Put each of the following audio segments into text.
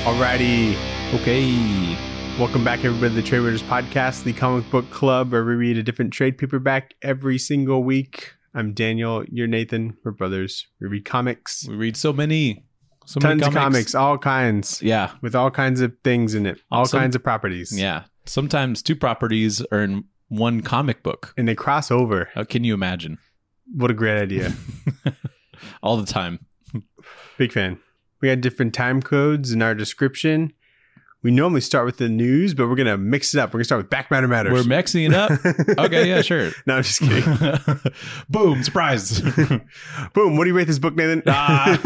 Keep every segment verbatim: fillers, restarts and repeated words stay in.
Alrighty. Okay. Welcome back, everybody, to the Trade Raiders Podcast, the comic book club where we read a different trade paperback every single week. I'm Daniel. You're Nathan. We're brothers. We read comics. We read so many. So Tons many of comics, all kinds. Yeah. With all kinds of things in it. All Some- kinds of properties. Yeah. Sometimes two properties are in one comic book. And they cross over. How can you imagine? What a great idea. All the time. Big fan. We got different time codes in our description. We normally start with the news, but we're going to mix it up. We're going to start with Back Matter Matters. We're mixing it up? Okay, yeah, sure. No, I'm just kidding. Boom, surprise. Boom. What do you rate this book, Nathan? Ah.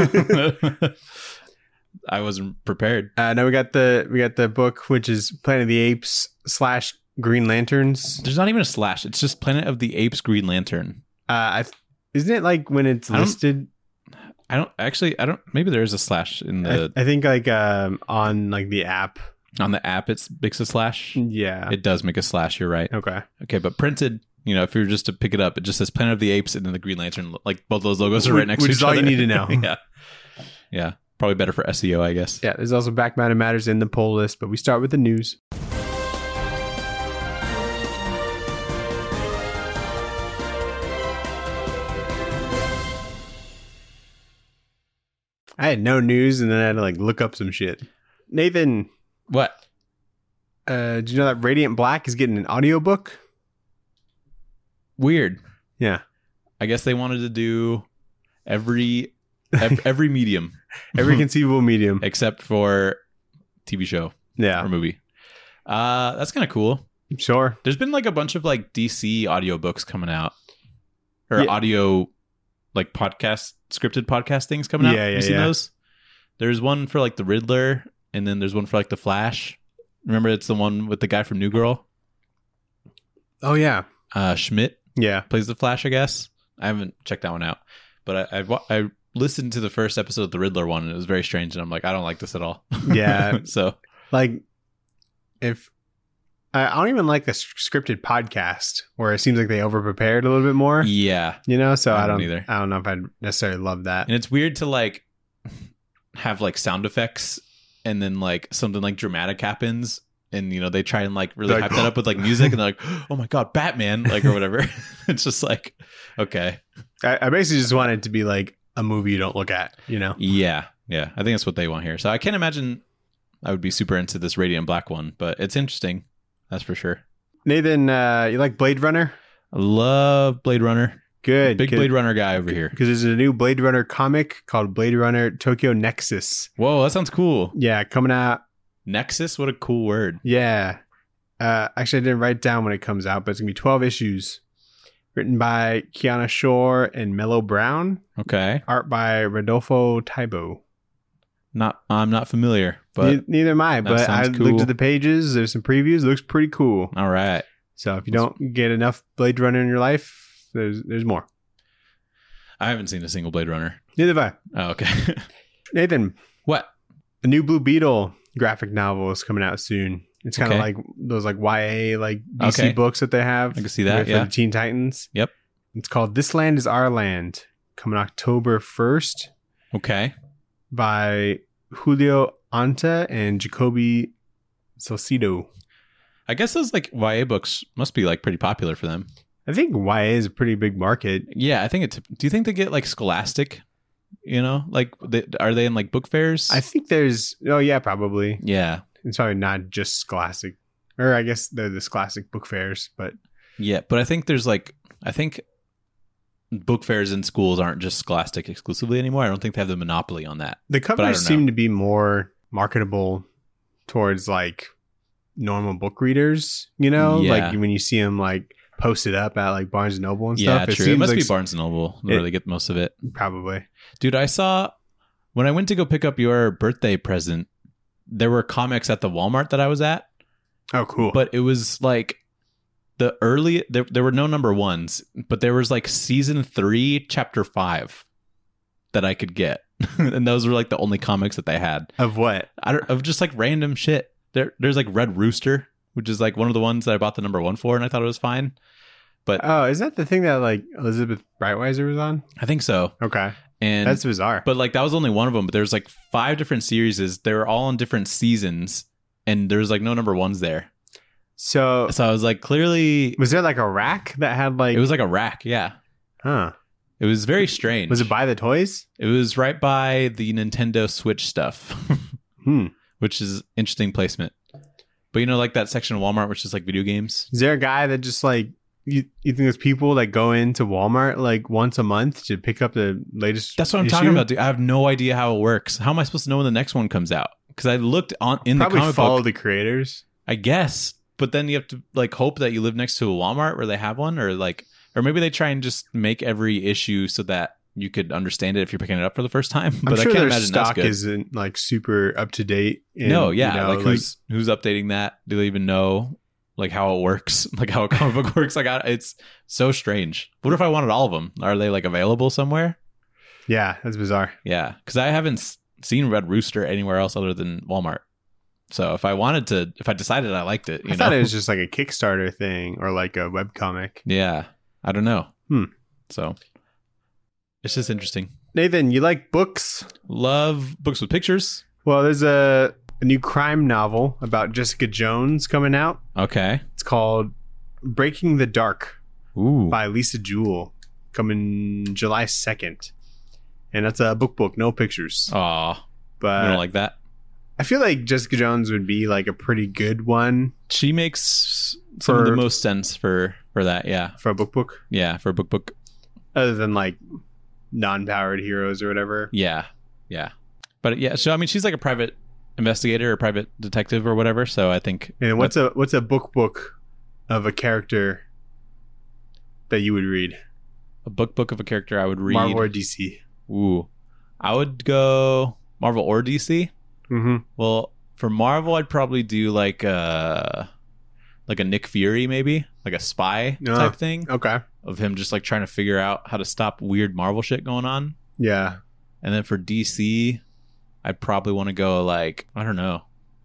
I wasn't prepared. Uh, now we got the we got the book, which is Planet of the Apes slash Green Lanterns. There's not even a slash. It's just Planet of the Apes Green Lantern. Uh, I, isn't it like when it's I don't- listed? I don't actually, I don't, maybe there is a slash in the, I, I think like um, on like the app. on the app, it makes a slash. Yeah. It does make a slash. You're right. Okay. Okay, but printed, you know, if you were just to pick it up, it just says Planet of the Apes and then the Green Lantern. Like both those logos are right next Which to is each all other. you need to know. Yeah. Yeah. Probably better for S E O, I guess. Yeah. There's also Back Matter Matters in the poll list, but we start with the news. I had no news, and then I had to like look up some shit. Nathan, What? uh, did you know that Radiant Black is getting an audiobook? Weird. Yeah. I guess they wanted to do every ev- every medium Every conceivable medium. except for T V show or Yeah. movie. Uh, that's kind of cool. Sure. There's been like a bunch of like D C audiobooks coming out. Or Yeah. audio like podcast scripted podcast things coming out. Yeah, yeah, you seen yeah. those? There's one for like the Riddler, and then there's one for like the Flash. Remember, it's the one with the guy from New Girl, Oh, yeah. uh, Schmidt Yeah. plays the Flash. I guess I haven't checked that one out, but I I've, wa- I listened to the first episode of the Riddler one, and it was very strange. And I'm like, I don't like this at all. Yeah. so Like, if I I don't even like a s- scripted podcast where it seems like they over prepared a little bit more, yeah, you know? So I I don't don't, either. I don't know if I'd necessarily love that. and it's weird to like have like sound effects, and then like something like dramatic happens. And, you know, they try and like really They're hype like, that up with like music, and they're like, oh my God, Batman, like, or whatever. It's just like, okay. I, I basically just want it to be like a movie you don't look at, you know? Yeah. Yeah. I think that's what they want here. So I can't imagine I would be super into this Radiant Black one, but it's interesting. That's for sure. Nathan, uh, you like Blade Runner? I love Blade Runner. Good. Big Blade Runner guy over here. Because there's a new Blade Runner comic called Blade Runner Tokyo Nexus. Whoa, that sounds cool. Yeah, coming out. Nexus? What a cool word. Yeah. Uh, actually, I didn't write down when it comes out, but it's going to be twelve issues. Written by Kiana Shore and Mello Brown. Okay. Art by Rodolfo Taibo. Not, I'm not familiar, but Ne- neither am I, that but I sounds looked cool. at the pages. There's some previews. It looks pretty cool. all right. So if you don't get enough Blade Runner in your life, there's there's more. I haven't seen a single Blade Runner. Neither have I. Oh, okay. Nathan, What? a new Blue Beetle graphic novel is coming out soon. It's kind of Okay. like those like Y A like D C Okay. books that they have. I can see that, for yeah. the Teen Titans. Yep. It's called This Land Is Our Land. Coming October first Okay. by Julio Anta and Jacoby Salcido. I guess those like Y A books must be like pretty popular for them. I think Y A is a pretty big market. Yeah, I think it's. Do you think they get like Scholastic? You know, like they, are they in like book fairs? I think there's oh yeah, probably. yeah, It's probably not just Scholastic. Or I guess they're the Scholastic book fairs, but yeah, but I think there's like I think book fairs in schools aren't just Scholastic exclusively anymore. I don't think they have the monopoly on that. the I covers don't seem know. to be more marketable towards like normal book readers, you know? Yeah. Like when you see them like posted up at like Barnes and Noble and Yeah, stuff. true. It, seems must like be Barnes and Noble where it- they get most of it. probably. Dude, I saw when I went to go pick up your birthday present, there were comics at the Walmart that I was at. Oh, cool. But it was like the early there, there were no number ones, but there was like season three chapter five that I could get. And those were like the only comics that they had. Of what? I don't, of just like random shit. There there's like Red Rooster, which is like one of the ones that I bought the number one for, and I thought it was fine. But Oh, is that the thing that like Elizabeth Brightweiser was on? I think so. Okay. And That's bizarre. but like that was only one of them. But there's like five different series. They were all in different seasons, and there's like no number ones there. So, So I was like, clearly, was there like a rack that had like? it was like a rack. Yeah, huh? it was very strange. Was it by the toys? It was right by the Nintendo Switch stuff, Hmm. which is interesting placement. But you know, like that section of Walmart, which is like video games. Is there a guy that just like you? You think there's people that go into Walmart like once a month to pick up the latest? That's what I'm issue? talking about, dude. I have no idea how it works. How am I supposed to know when the next one comes out? Because I looked on in Probably the comic follow book, the creators. I guess. But then you have to like hope that you live next to a Walmart where they have one, or like, or maybe they try and just make every issue so that you could understand it if you're picking it up for the first time. I'm But sure I can't their imagine that's stock good. isn't like super up to date. and, No, yeah, you know, like who's who's updating that? Do they even know like how it works, like how a comic book works? Like I, it's so strange. What if I wanted all of them? Are they like available somewhere? yeah, that's bizarre. Yeah, because I haven't s- seen Red Rooster anywhere else other than Walmart. So if I wanted to, if I decided I liked it, you I know, thought it was just like a Kickstarter thing or like a webcomic. yeah, I don't know. Hmm. So it's just interesting. Nathan, you like books? Love books with pictures. Well, there's a, a new crime novel about Jessica Jones coming out. Okay. It's called Breaking the Dark Ooh. by Lisa Jewell, coming July second. And that's a book book, no pictures. Aw, But I don't like that. I feel like Jessica Jones would be like a pretty good one She makes some of For- the most sense for for that. Yeah, for a book book, yeah, for a book book. other than like non-powered heroes or whatever. Yeah, yeah, but yeah. So I mean, she's like a private investigator or private detective or whatever. So I think And what's a what's a book book of a character that you would read? a book book of a character I would read. Marvel or D C? Ooh, I would go Marvel or D C. Mm-hmm. Well, for Marvel, I'd probably do like a like a Nick Fury, maybe like a spy Oh. type thing Okay. of him just like trying to figure out how to stop weird Marvel shit going on. Yeah. And then for D C, I'd probably want to go like I don't know.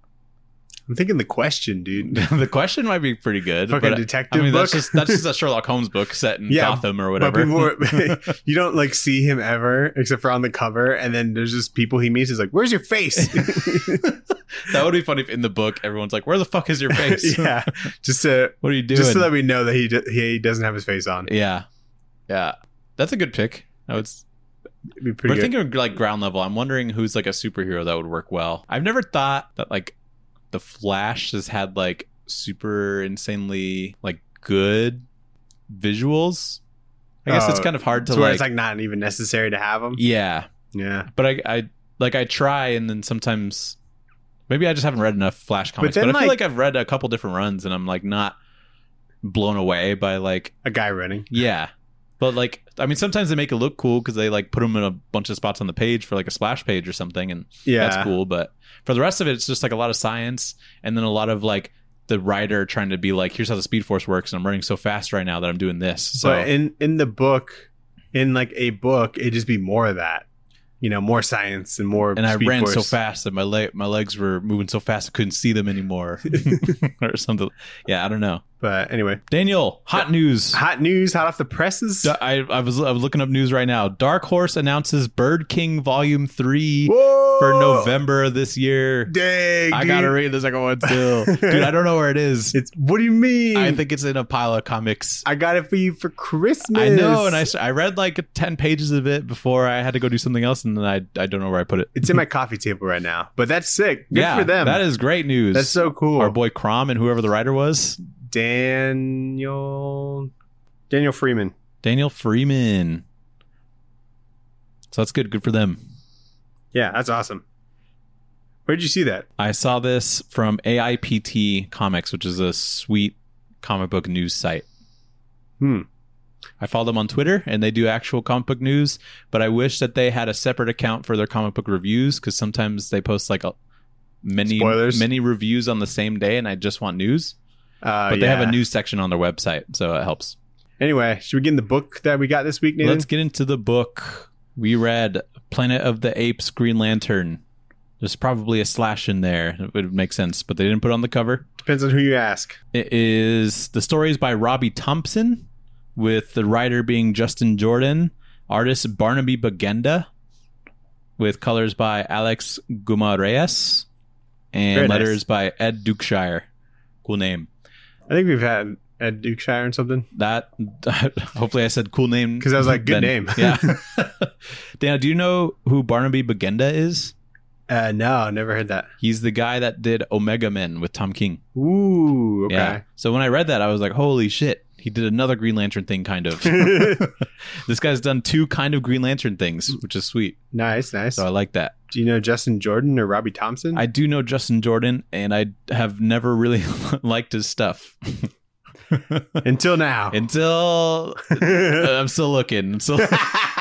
I'm thinking The Question, dude. The Question might be pretty good. Fucking but detective I mean, book. that's just that's just a Sherlock Holmes book set in Yeah, Gotham or But whatever. people are, you don't like see him ever except for on the cover, and then there's just people he meets. He's like, "Where's your face?" That would be funny if in the book everyone's like, "Where the fuck is your face? yeah, just to What are you doing?" just so that we know that he d- he doesn't have his face on. yeah, yeah, that's a good pick. I would. It'd be pretty But good. thinking of like ground level, I'm wondering who's like a superhero that would work well. I've never thought that like the Flash has had like super insanely like good visuals. I guess it's Oh, kind of hard to It's where like, it's like not even necessary to have him. yeah, Yeah, but I, I like I try and then sometimes maybe I just haven't read enough Flash comics. But, then, I feel like- like I've read a couple different runs and I'm like not blown away by like a guy running. yeah. But like I mean, sometimes they make it look cool because they like put them in a bunch of spots on the page for like a splash page or something, and Yeah, that's cool. But for the rest of it, it's just like a lot of science and then a lot of like the writer trying to be like, here's how the Speed Force works, and I'm running so fast right now that I'm doing this. So but in in the book, in like a book, it'd just be more of that. You know, more science and more. and I Speed ran so Force. fast that my leg my legs were moving so fast I couldn't see them anymore, or something. Yeah, I don't know. But anyway, Daniel, hot news. hot news, hot off the presses. I, I was I was looking up news right now. Dark Horse announces Bird King Volume Three Whoa! for November of this year. Dang, I dude. gotta read the second one still, dude. I don't know where it is. It's what do you mean? I think it's in a pile of comics. I got it for you for Christmas. I know, and I, s- I read like ten pages of it before I had to go do something else, and then I I don't know where I put it. It's in my coffee table right now. But that's sick. Good yeah, for them. that is great news. That's so cool. Our boy Crom and whoever the writer was, Daniel Daniel Freeman. Daniel Freeman. So that's good. Good for them. Yeah, that's awesome. Where'd you see that? I saw this from A I P T Comics, which is a sweet comic book news site. Hmm. I follow them on Twitter, and they do actual comic book news, but I wish that they had a separate account for their comic book reviews, because sometimes they post like a, many Spoilers. many reviews on the same day, and I just want news. Uh, But they have yeah. a news section on their website, so it helps. Anyway, should we get in the book that we got this week, Nathan? Let's get into the book. We read Planet of the Apes, Green Lantern. There's probably a slash in there. It would make sense, but they didn't put it on the cover. Depends on who you ask. It is the story is by Robbie Thompson, with the writer being Justin Jordan, Artist Barnaby Bagenda, with colors by Alex Gumarreyes and Very nice. letters by Ed Dukeshire. Cool name. I think we've had Ed Dukeshire and something. That hopefully I said cool name Because I was like, good then. name. Yeah. Dana, do you know who Barnaby Bagenda is? Uh, no, never heard that. He's the guy that did Omega Men with Tom King. Ooh, okay. Yeah. So when I read that, I was like, holy shit. He did another Green Lantern thing, kind of. This guy's done two kind of Green Lantern things, which is sweet. Nice, nice. So I like that. Do you know Justin Jordan or Robbie Thompson? I do know Justin Jordan, and I have never really liked his stuff. Until now. Until uh, I'm still looking. I'm still uh,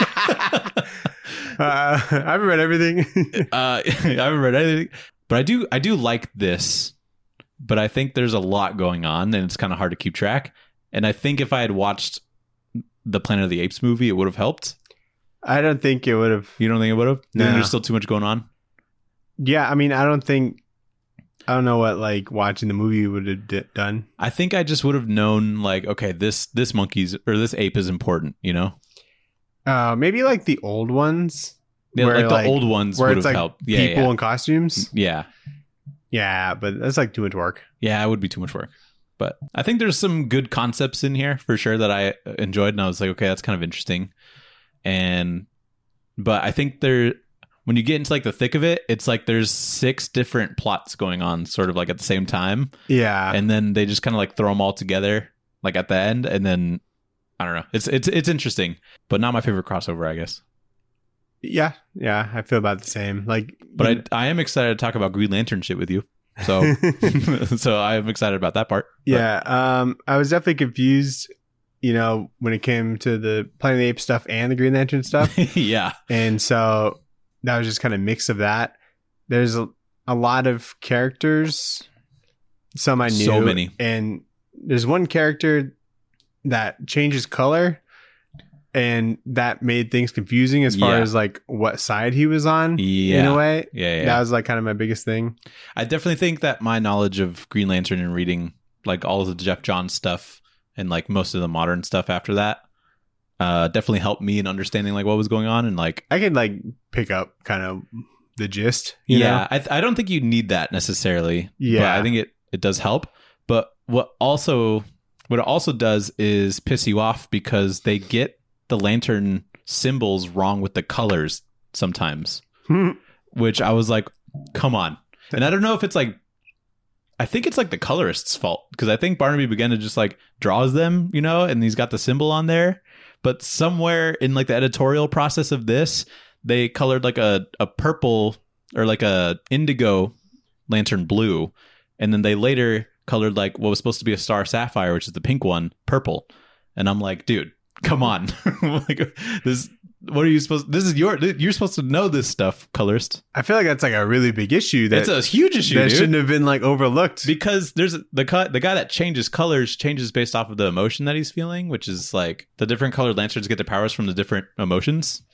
uh, I haven't read everything. I haven't read anything, but I do. I do like this, but I think there's a lot going on, and it's kind of hard to keep track. And I think if I had watched the Planet of the Apes movie, it would have helped. I don't think it would have. You don't think it would have? No. There's still too much going on. Yeah, I mean, I don't think. I don't know what like watching the movie would have d- done. I think I just would have known, like, okay, this this monkey's or this ape is important. You know, Uh, maybe like the old ones. yeah, where, like the old ones where would it's have like helped. Yeah, people yeah. in costumes. yeah, Yeah, but that's like too much work. yeah. It would be too much work. But I think there's some good concepts in here for sure that I enjoyed, and I was like, okay, that's kind of interesting. And but I think there, when you get into like the thick of it, it's like there's six different plots going on, sort of like at the same time, Yeah, and then they just kind of like throw them all together, like at the end, and then I don't know. It's it's it's interesting, but not my favorite crossover, I guess. yeah, yeah. I feel about the same. Like, But you I I am excited to talk about Green Lantern shit with you. So so I am excited about that part. But- yeah, um, I was definitely confused. You know, when it came to the Planet of the Apes stuff and the Green Lantern stuff. yeah. And so that was just kind of a mix of that. There's a, a lot of characters. Some I knew. So many. And there's one character that changes color. And that made things confusing as far Yeah. as like what side he was on Yeah. in a way. Yeah, yeah. That was like kind of my biggest thing. I definitely think that my knowledge of Green Lantern and reading like all of the Jeff Johns stuff and like most of the modern stuff after that uh definitely helped me in understanding like what was going on and like I could like pick up kind of the gist. You yeah know? I, th- I don't think you need that necessarily. Yeah. But I think it it does help. But what also what it also does is piss you off because they get the lantern symbols wrong with the colors sometimes, which I was like, come on. And I don't know if it's like, I think it's like the colorist's fault because I think Barnaby Bagenda just like draws them, you know, and he's got the symbol on there. But somewhere in like the editorial process of this, they colored like a, a purple or like a indigo lantern blue. And then they later colored like what was supposed to be a star sapphire, which is the pink one, purple. And I'm like, dude, come on. Like this, what are you supposed this is your you're supposed to know this stuff, colorist. I feel like that's like a really big issue that, It's a huge issue, that dude. shouldn't have been like overlooked. Because there's the cut the guy that changes colors changes based off of the emotion that he's feeling, which is like the different colored lanterns get their powers from the different emotions.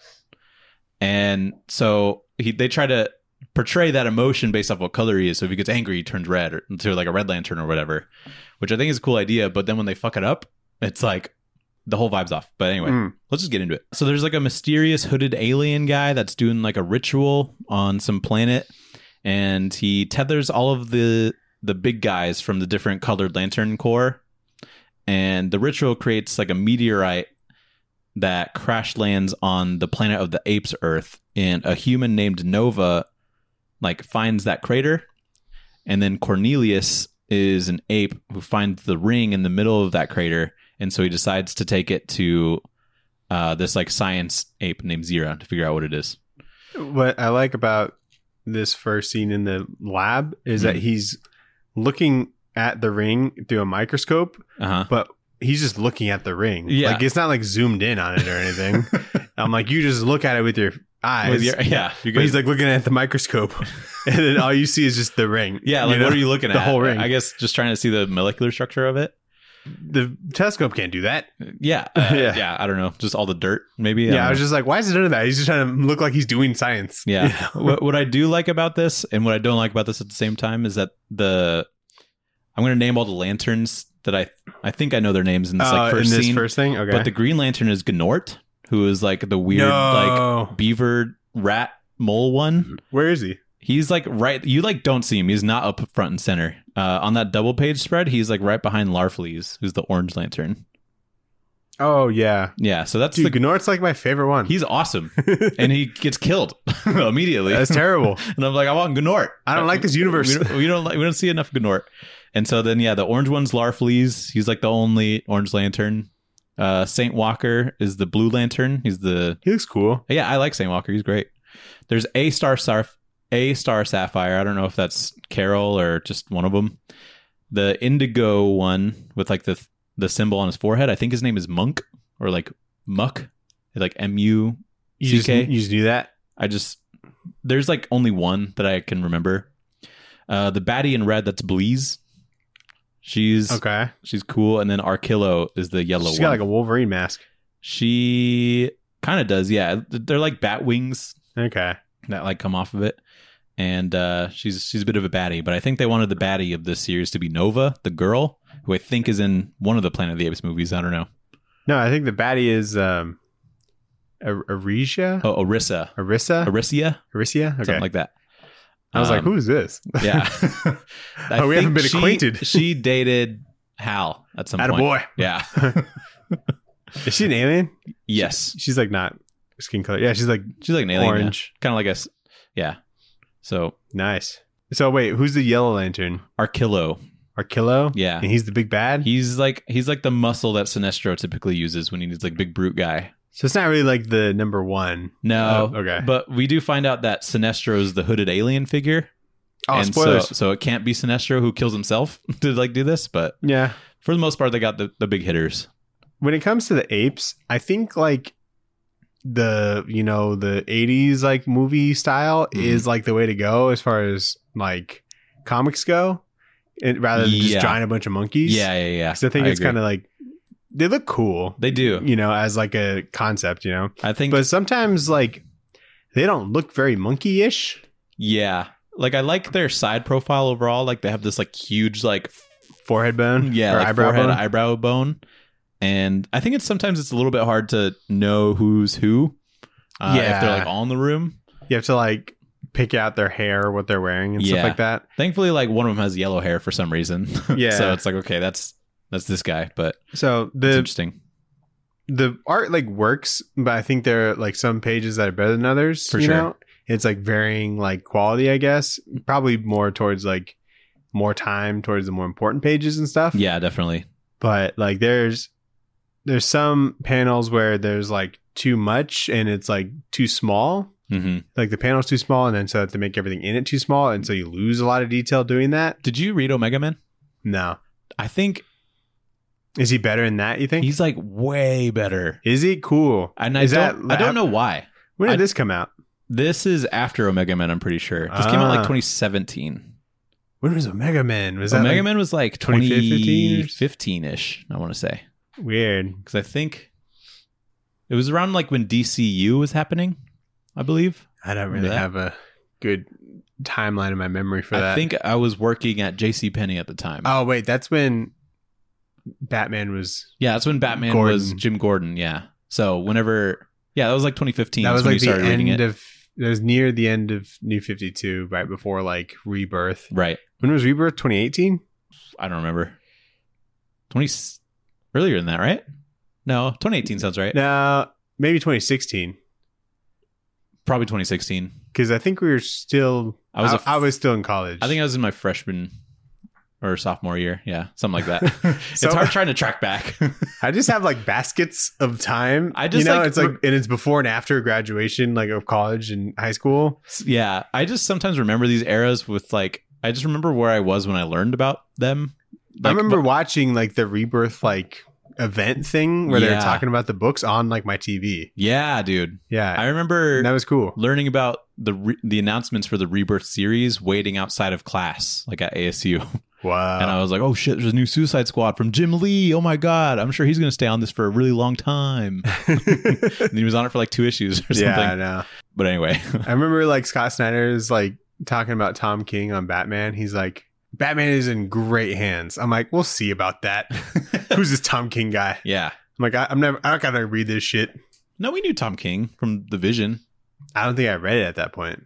And so he they try to portray that emotion based off what color he is. So if he gets angry, he turns red or to like a red lantern or whatever, which I think is a cool idea. But then when they fuck it up, it's like the whole vibe's off. But anyway, Mm. let's just get into it. So there's like a mysterious hooded alien guy that's doing like a ritual on some planet, and he tethers all of the the big guys from the different colored lantern corps, and the ritual creates like a meteorite that crash lands on the planet of the apes, Earth, and a human named Nova like finds that crater, and then Cornelius is an ape who finds the ring in the middle of that crater. And so he decides to take it to uh, this like science ape named Zira to figure out what it is. What I like about this first scene in the lab is Mm. that he's looking at the ring through a microscope, Uh-huh. but he's just looking at the ring. Yeah. Like it's not like zoomed in on it or anything. I'm like, you just look at it with your eyes. With your- yeah. You But he's like looking at the microscope, and then all you see is just the ring. yeah. Like, you know? what are you looking The at? whole ring. I guess just trying to see the molecular structure of it. The telescope can't do that. Yeah. Uh, Yeah. yeah. I don't know. Just all the dirt, maybe. Yeah, I, don't was know. just like, why is it none that? He's just trying to look like he's doing science. Yeah. You know? what, what I do like about this and what I don't like about this at the same time is that the I'm going to name all the lanterns that I I think I know their names in this Uh, like first in this scene. first thing, okay. But the Green Lantern is Gnort, who is like the weird No. like beaver rat mole one. Where is he? He's like right. You like don't see him. He's not up front and center. Uh, on that double page spread, he's like right behind Larfleeze, who's the Orange Lantern. Oh yeah, Yeah. So that's dude. the. Gnort's like my favorite one. He's awesome, and he gets killed immediately. That's terrible. And I'm like, I want Gnort. I don't like this universe. We don't, we don't like. We don't see enough Gnort. And so then, yeah, the orange one's Larfleeze. He's like the only Orange Lantern. Uh, Saint Walker is the Blue Lantern. He's the. He looks cool. Yeah, I like Saint Walker. He's great. There's a Star Sarf, a Star Sapphire. I don't know if that's Carol or just one of them. The Indigo one with like the the symbol on his forehead. I think his name is Monk or like Muck, like M U You C just, K. you just do that. I just there's like only one that I can remember. Uh, the baddie in red, that's Bleeze. She's Okay. she's cool, and then Arkillo is the yellow She's one. got like a Wolverine mask. She kind of does, yeah. They're like bat wings Okay. that like come off of it, and uh, she's she's a bit of a baddie. But I think they wanted the baddie of this series to be Nova, the girl, who I think is in one of the Planet of the Apes movies. I don't know. No, I think the baddie is um, Ar- Arisha. Oh, Orissa, Arissa. Aricia, Arisia. Okay. something like that. I was like, Um, who's this? Yeah. I Oh, we haven't think been she- acquainted. She dated Hal at some point. Attaboy. Yeah. Is she an alien? Yes. She's like not skin color. Yeah, she's like She's like an alien. orange. Kind of like a. s- Yeah. So Nice. So wait, who's the Yellow Lantern? Arkillo. Arkillo? Yeah. And he's the big bad? He's like he's like the muscle that Sinestro typically uses when he needs like big brute guy. So it's not really like the number one. No. Oh, okay. But we do find out that Sinestro is the hooded alien figure. Oh, and spoilers. So, so it can't be Sinestro who kills himself to like do this, but Yeah. for the most part they got the, the big hitters. When it comes to the apes, I think like the, you know, the eighties like movie style Mhm. is like the way to go as far as like comics go. It, rather than just Yeah. drawing a bunch of monkeys. Yeah, yeah, yeah. So I think it's kind of like they look cool, They do. you know, as like a concept, you know. I think But sometimes like they don't look very monkey-ish. yeah. Like I like their side profile overall. Like they have this like huge like Forehead bone, yeah, or like eyebrow forehead, bone. eyebrow bone. And I think it's sometimes it's a little bit hard to know who's who. Uh, if Yeah. they're like all in the room. You have to like pick out their hair, what they're wearing, and Yeah. stuff like that. Thankfully, like one of them has yellow hair for some reason. Yeah. so it's like okay, that's that's this guy, but So it's the interesting the art like works, but I think there are like some pages that are better than others. For you sure. know? It's like varying like quality, I guess. Probably more towards like more time towards the more important pages and stuff. Yeah, definitely. But like there's there's some panels where there's like too much and it's like too small. hmm Like the panel's too small, and then so have to make everything in it too small, and so you lose a lot of detail doing that. Did you read Omega Man? No. I think Is he better than that, you think? he's like way better, Is he? Cool. and I Is don't that- I don't know why. When did I- this come out? This is after Omega Man. I'm pretty sure this came out like Ah. twenty seventeen. When was Omega Man? Was that Omega like Man was like twenty fifteen? twenty fifteen ish. I want to say weird? because I think it was around like when D C U was happening. I believe. I don't Remember really that? have a good timeline in my memory for I that. think I was working at J C Penney at the time. Oh wait, that's when Batman was. yeah, that's when Batman Gordon. was Jim Gordon. Yeah. So whenever, yeah, that was like twenty fifteen. That That's was when like you the started reading end it. of. It was near the end of New fifty-two, right before like Rebirth. Right. When was Rebirth? twenty eighteen? I don't remember. twenty earlier than that, right? No, twenty eighteen sounds right. No, maybe twenty sixteen. Probably twenty sixteen. Because I think we were still. I was I, a f- I was still in college. I think I was in my freshman or sophomore year. Yeah, something like that. it's So- hard trying to track back. I just have like baskets of time. I just, you know, like, it's like, re- and it's before and after graduation, like of college and high school. yeah, I just sometimes remember these eras with like I just remember where I was when I learned about them. I Like, remember but- watching like the Rebirth like event thing where they were Yeah. talking about the books on like my T V. yeah, dude. Yeah, I remember and that was cool. learning about the re- the announcements for the Rebirth series waiting outside of class, like at A S U. Wow. And I was like, oh shit, there's a new Suicide Squad from Jim Lee. Oh my God. I'm sure he's going to stay on this for a really long time. And he was on it for like two issues or something. yeah, I know. But anyway. I remember like Scott Snyder's like talking about Tom King on Batman. He's like, Batman is in great hands. I'm like, we'll see about that. Who's this Tom King guy? yeah. I'm like, I, I'm never, I'm not gonna read this shit. No, we knew Tom King from The Vision. I don't think I read it at that point.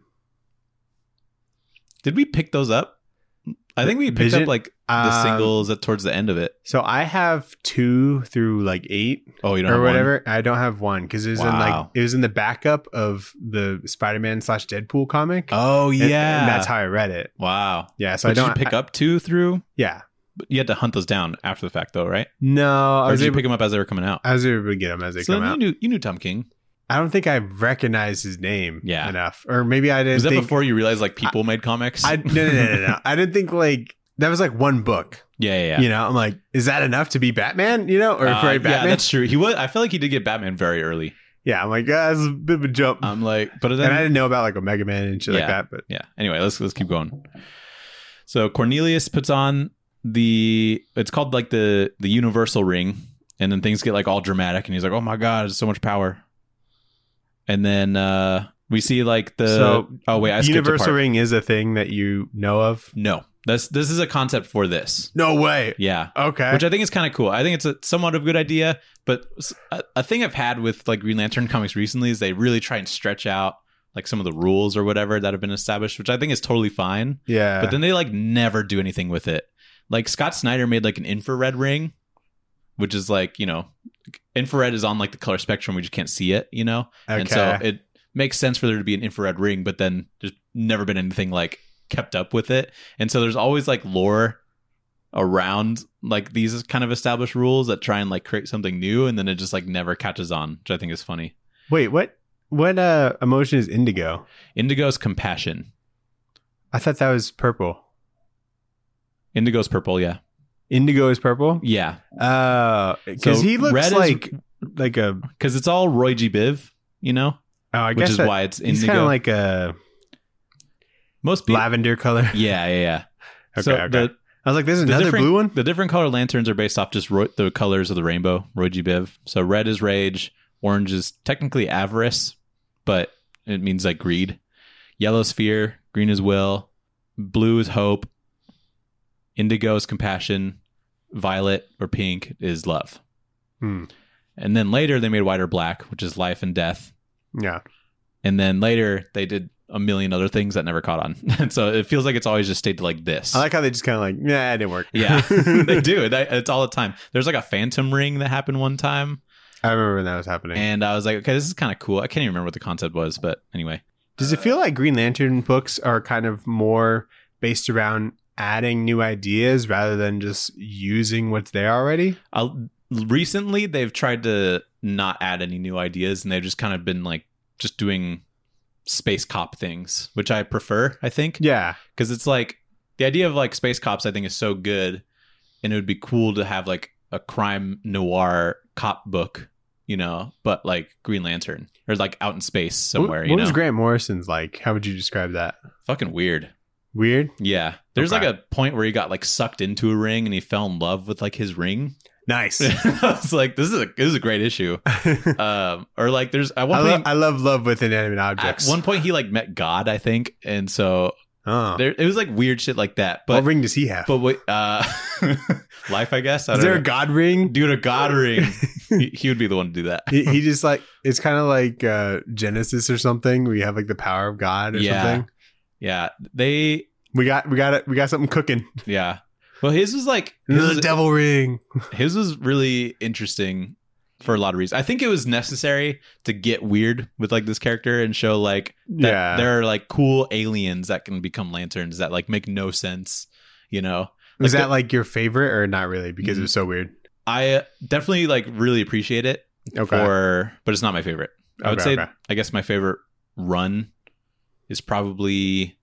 Did we pick those up? I think we picked Vision? up like the Um, singles at towards the end of it. So I have two through like eight Oh, you don't or have one? whatever. I don't have one because it was in like Wow. it was in the backup of the Spider-Man slash Deadpool comic. Oh And- yeah, and that's how I read it. wow. Yeah, so So I did don't you pick I- up two through? Yeah, But you had to hunt those down after the fact, though, right? no, I Or was did you able, pick them up as they were coming out? I was able to get them as they So come then you out. knew you knew Tom King. I don't think I recognized his name Yeah. enough, or maybe I didn't Was that think. before you realized like people made comics? I no no no no no. I didn't think like that was like one book. yeah, yeah, yeah. You know, I'm like, is that enough to be Batman? You know, or Uh, for a yeah, Batman? that's true. He was. I feel like he did get Batman very early. Yeah, I'm like, ah, that's a bit of a jump. I'm like, but then and I didn't know about like Omega Man and shit Yeah. like that. But yeah. Anyway, let's let's keep going. So Cornelius puts on the. It's called like the the Universal Ring, and then things get like all dramatic, and he's like, "Oh my god, it's so much power." And then uh we see like the. So, oh wait, I skipped a Universal part. Ring is a thing that you know of? No, this this is a concept for this. No way. Yeah. Okay. Which I think is kind of cool. I think it's a somewhat of a good idea, but a, a thing I've had with like Green Lantern comics recently is they really try and stretch out like some of the rules or whatever that have been established, which I think is totally fine. yeah. But then they like never do anything with it. Like Scott Snyder made like an infrared ring, which is like, you know, infrared is on like the color spectrum. We just can't see it, you know? okay. And so it makes sense for there to be an infrared ring, but then there's never been anything like kept up with it. And so there's always like lore around like these kind of established rules that try and like create something new, and then it just like never catches on, which I think is funny. Wait, what? What uh emotion is indigo? Indigo's compassion. I thought that was purple. Indigo's purple, yeah. Indigo is purple. Yeah. Uh, because So he looks red is- like like a. Because it's all Roy G. Biv, you know? Oh, I Which guess is that- why it's he's indigo. kind of like a Most people. lavender color. Yeah, yeah, yeah. Okay, so okay. the I was like, "There's the another different- blue one." the different color lanterns are based off just Roy, the colors of the rainbow, Roy G. Biv. So red is rage, orange is technically avarice, but it means like greed. Yellow is fear, green is will, blue is hope, indigo is compassion, violet or pink is love. Hmm. And then later they made white or black, which is life and death. Yeah. And then later they did a million other things that never caught on. And so it feels like it's always just stayed like this. I like how they just kind of like, yeah, it didn't work. Yeah, they do. That- It's all the time. There's like a phantom ring that happened one time. I remember when that was happening. And I was like, okay, this is kind of cool. I can't even remember what the concept was, but anyway. Does it feel like Green Lantern books are kind of more based around adding new ideas rather than just using what's there already? I'll, recently, they've tried to not add any new ideas, and they've just kind of been like just doing space cop things, which I prefer, I think. Yeah. Because it's like the idea of like space cops, I think, is so good. And it would be cool to have like a crime noir cop book, you know, but like Green Lantern or like out in space somewhere, What, you what know? was Grant Morrison's like? How would you describe that? Fucking weird. Weird? Yeah. There's Okay. like a point where he got like sucked into a ring and he fell in love with like his ring. Nice. I was like, this is a this is a great issue. Um, or like there's at one I, lo- point I love love with inanimate at objects. one point he like met God, I think, and so oh. there it was like weird shit like that. What But ring does he have? but wait, uh, life, I guess. I Is don't there know. a God ring? Dude, a God ring. he, he would be the one to do that. he, he just like, it's kind of like uh, Genesis or something where you have like the power of God or Yeah. something. Yeah, they. We got, we got it. We got something cooking. Yeah. Well, his was like This his is was, a devil ring. his was really interesting for a lot of reasons. I think it was necessary to get weird with like this character and show like that Yeah. there are like cool aliens that can become lanterns that like make no sense. You know, Was Like that the- like your favorite or not really because it was so weird? I uh, definitely like really appreciate it. Okay. For, but it's not my favorite. I would Okay, say, okay. I guess my favorite run is probably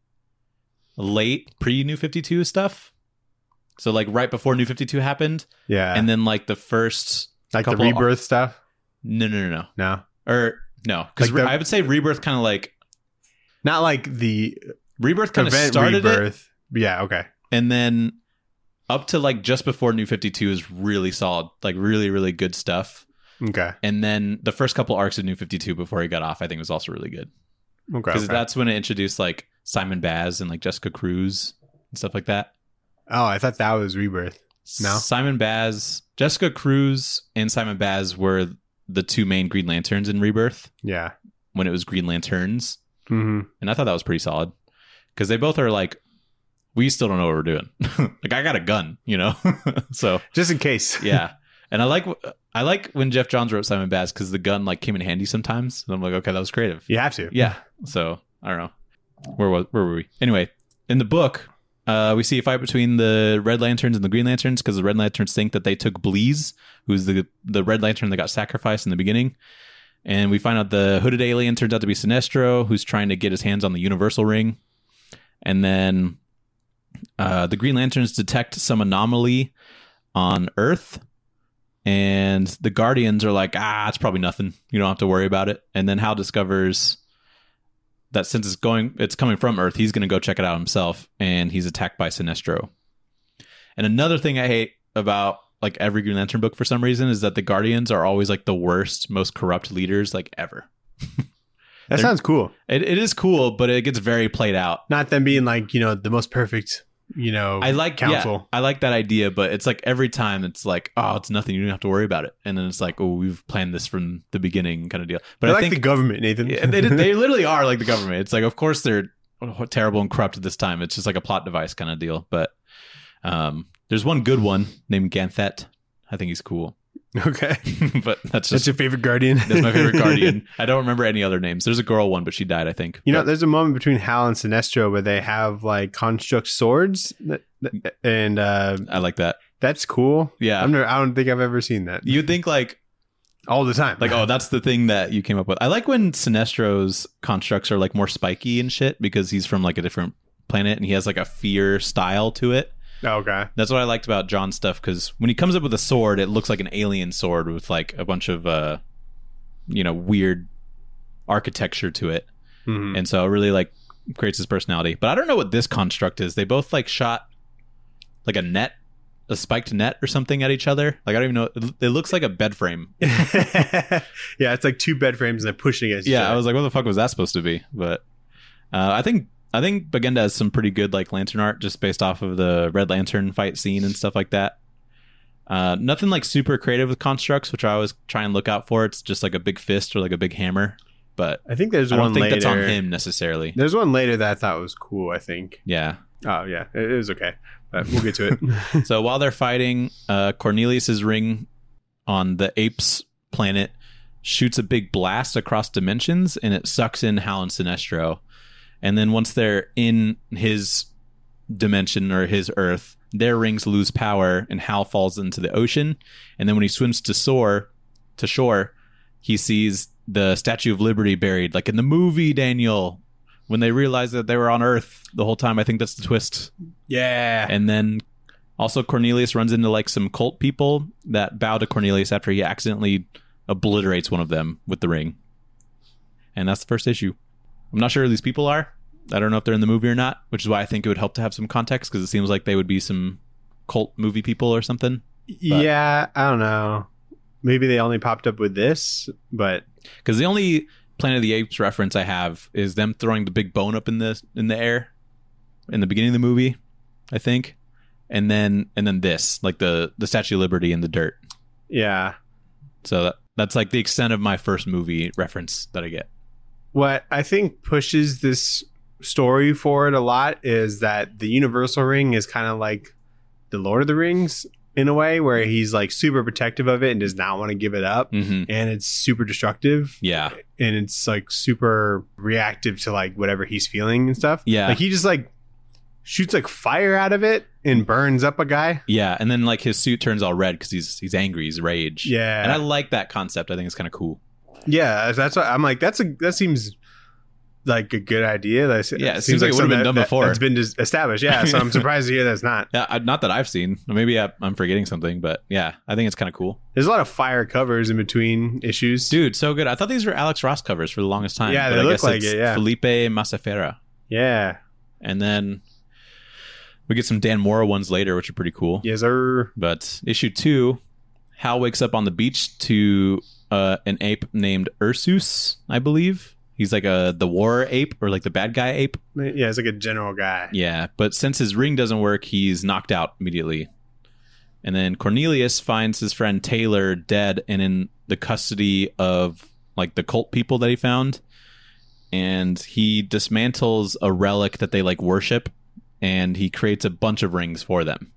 late pre New fifty-two stuff. So like right before New fifty-two happened, Yeah. and then like the first like the couple- rebirth stuff? no no no no No. or no because Like the- I would say Rebirth kind of like Not like the Rebirth kind of event started it, rebirth. Yeah, okay. and then up to like just before New fifty-two is really solid, like really really good stuff. Okay. And then the first couple arcs of New fifty-two before he got off, I think was also really good. Okay. Because okay. that's when it introduced like Simon Baz and like Jessica Cruz and stuff like that. Oh, I thought that was rebirth. No? Simon Baz, Jessica Cruz, and Simon Baz were the two main Green Lanterns in Rebirth Yeah. when it was Green Lanterns. Mm-hmm. And I thought that was pretty solid because they both are like, we still don't know what we're doing. Like, I got a gun, you know? So Just in case. yeah. And I like I like when Jeff Johns wrote Simon Baz because the gun like came in handy sometimes. And I'm like, okay, that was creative. You have to. Yeah. So I don't know. Where was where were we? Anyway, in the book, uh, we see a fight between the Red Lanterns and the Green Lanterns because the Red Lanterns think that they took Bleez, who's the the Red Lantern that got sacrificed in the beginning. And we find out the hooded alien turns out to be Sinestro, who's trying to get his hands on the Universal Ring. And then uh, the Green Lanterns detect some anomaly on Earth. And the Guardians are like, ah, it's probably nothing. You don't have to worry about it. And then Hal discovers that since it's going, it's coming from Earth, he's going to go check it out himself. And he's attacked by Sinestro. And another thing I hate about like every Green Lantern book for some reason is that the Guardians are always like the worst, most corrupt leaders like ever. That They're- sounds cool. It, it is cool, but it gets very played out. Not them being like, you know, the most perfect, you know, I like council. Yeah, I like that idea, but it's like every time it's like, oh, it's nothing. You don't have to worry about it. And then it's like, oh, we've planned this from the beginning, kind of deal. But They're I like think the government, Nathan. yeah, they they literally are like the government. It's like, of course they're terrible and corrupt at this time. It's just like a plot device kind of deal. But um, there's one good one named Ganthet. I think he's cool. Okay. But that's That's just your favorite Guardian? that's my favorite Guardian. I don't remember any other names. There's a girl one, but she died, I think. You know, But- there's a moment between Hal and Sinestro where they have like construct swords, that, that- and uh, I like that. that's cool. Yeah. I've never, I don't think I've ever seen that. You'd think like All the time. Like, oh, that's the thing that you came up with. I like when Sinestro's constructs are like more spiky and shit because he's from like a different planet and he has like a fear style to it. okay. That's what I liked about John's stuff because when he comes up with a sword, it looks like an alien sword with like a bunch of, uh, you know, weird architecture to it. Mhm. And so it really like creates his personality. But I don't know what this construct is. They both like shot like a net, a spiked net or something at each other. Like, I don't even know. It, it looks like a bed frame. yeah, it's like two bed frames and they're pushing against each Yeah, other. I was like, what the fuck was that supposed to be? But uh, I think I think Bagenda has some pretty good like lantern art just based off of the Red Lantern fight scene and stuff like that. Uh, nothing like super creative with constructs, which I always try and look out for. It's just like a big fist or like a big hammer. But I think there's I one don't think later. that's on him necessarily. There's one later that I thought was cool, I think. Yeah. Oh, yeah. It, it was okay. But we'll get to it. So while they're fighting, uh, Cornelius's ring on the apes planet shoots a big blast across dimensions and it sucks in Hal and Sinestro. And then once they're in his dimension or his Earth, their rings lose power and Hal falls into the ocean. And then when he swims to shore, to shore, he sees the Statue of Liberty buried, like in the movie, Daniel. When they realize that they were on Earth the whole time, I think that's the twist. yeah. And then also Cornelius runs into like some cult people that bow to Cornelius after he accidentally obliterates one of them with the ring. And that's the first issue. I'm not sure who these people are. I don't know if they're in the movie or not, which is why I think it would help to have some context because it seems like they would be some cult movie people or something. yeah, I don't know. Maybe they only popped up with this, but Because the only Planet of the Apes reference I have is them throwing the big bone up in the in the air in the beginning of the movie, I think. And then and then this, like the, the Statue of Liberty in the dirt. yeah. So that, that's like the extent of my first movie reference that I get. What I think pushes this story forward a lot is that the Universal Ring is kind of like the Lord of the Rings in a way, where he's like super protective of it and does not want to give it up. Mm-hmm. And it's super destructive. Yeah. And it's like super reactive to like whatever he's feeling and stuff. Yeah. Like he just like shoots like fire out of it and burns up a guy. Yeah. And then like his suit turns all red because he's he's angry, he's rage. Yeah. And I like that concept. I think it's kind of cool. Yeah. That's what I'm like, that's a, that seems like a good idea. That Yeah, it seems like it would've something been done that- before. That's been dis- established. Yeah. So I'm surprised to hear that's not. Yeah, I, not that I've seen. Maybe I, I'm forgetting something, but yeah, I think it's kind of cool. There's a lot of fire covers in between issues. Dude, so good. I thought these were Alex Ross covers for the longest time. Yeah, but they I look guess like it's it, yeah. Felipe Masafera. Yeah. And then we get some Dan Mora ones later, which are pretty cool. Yes, sir. But issue two, Hal wakes up on the beach to uh, an ape named Ursus, I believe. He's like a the war ape or like the bad guy ape. Yeah, it's like a general guy. Yeah, but since his ring doesn't work, he's knocked out immediately. And then Cornelius finds his friend Taylor dead and in the custody of like the cult people that he found, and he dismantles a relic that they like worship, and he creates a bunch of rings for them.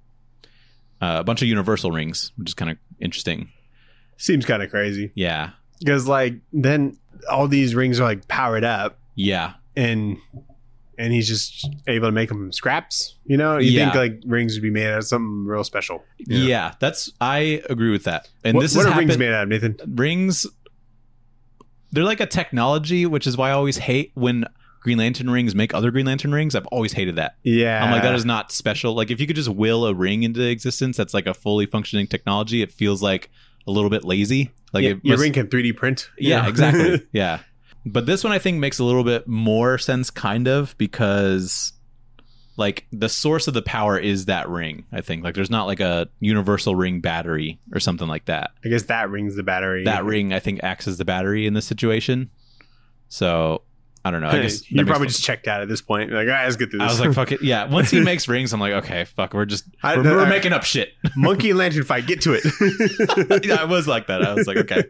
Uh, a bunch of universal rings, which is kind of interesting. Seems kind of crazy. Yeah. Because like then all these rings are like powered up. Yeah. And and he's just able to make them from scraps. You know, you Yeah. think like rings would be made out of something real special. you know? Yeah, that's I agree with that. And What, this what is are rings made out of, Nathan? rings. They're like a technology, which is why I always hate when Green Lantern rings make other Green Lantern rings. I've always hated that. Yeah. I'm like, that is not special. Like, if you could just will a ring into existence that's like a fully functioning technology, it feels like a little bit lazy. Like, Yeah, it your must- ring can three D print. you Yeah, know? exactly. Yeah. But this one I think makes a little bit more sense, kind of, because like the source of the power is that ring. I think like there's not like a universal ring battery or something like that. I guess that ring's the battery. That ring I think acts as the battery in this situation. So I don't know. I guess you that makes- probably just checked out at this point. You're like, all right, let's get through I this. was like, fuck it. Yeah. Once he makes rings, I'm like, okay, fuck. We're just I- we're, we're I- making up shit. Monkey and lantern fight. Get to it. Yeah, I was like that. I was like, okay.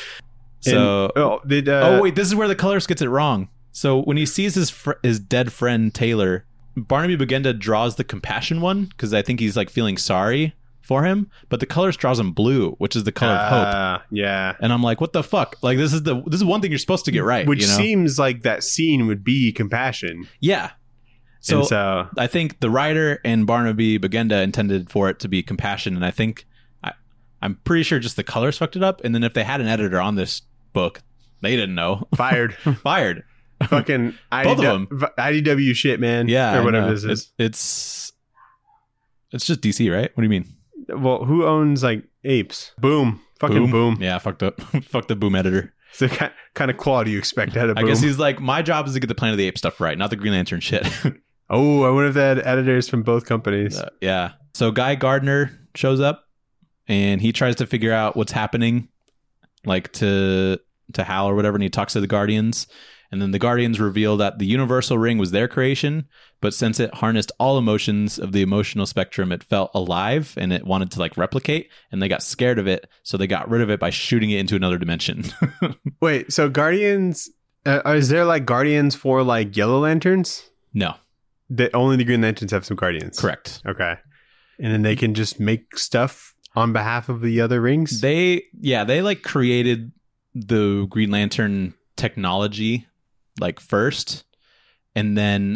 So And- oh, did uh, oh wait, this is where the colorist gets it wrong. So when he sees his fr- his dead friend Taylor, Barnaby Bagenda draws the compassion one because I think he's like feeling sorry for him, but the colorist draws him blue, which is the color of hope. uh, yeah. And I'm like, what the fuck? Like this is the this is one thing you're supposed to get right. Which you know? seems like that scene would be compassion. yeah. So, And so I think the writer and Barnaby Bagenda intended for it to be compassion, and I think I, I'm pretty sure just the colors fucked it up. And then if they had an editor on this book, they didn't know. fired. Fired. Fucking Both of them. I D W shit, man. Yeah, or I whatever know. this is. It- it's it's just D C, right? What do you mean? Well, who owns like apes? Boom. Fucking boom. Yeah, fucked up. Fuck the Boom editor. It's the ki- kind of quality you expect out of I Boom. guess he's like, my job is to get the Planet of the Apes stuff right, not the Green Lantern shit. Oh, I wonder if they had editors from both companies. Uh, yeah. So Guy Gardner shows up and he tries to figure out what's happening, like to to Hal or whatever, and he talks to the Guardians. And then the Guardians reveal that the Universal Ring was their creation, but since it harnessed all emotions of the emotional spectrum, it felt alive and it wanted to like replicate, and they got scared of it, so they got rid of it by shooting it into another dimension. Wait, so Guardians, uh, is there like Guardians for like Yellow Lanterns? No, That only the Green Lanterns have some Guardians. correct. Okay. And then they can just make stuff on behalf of the other rings? They, yeah, they like created the Green Lantern technology like first, and then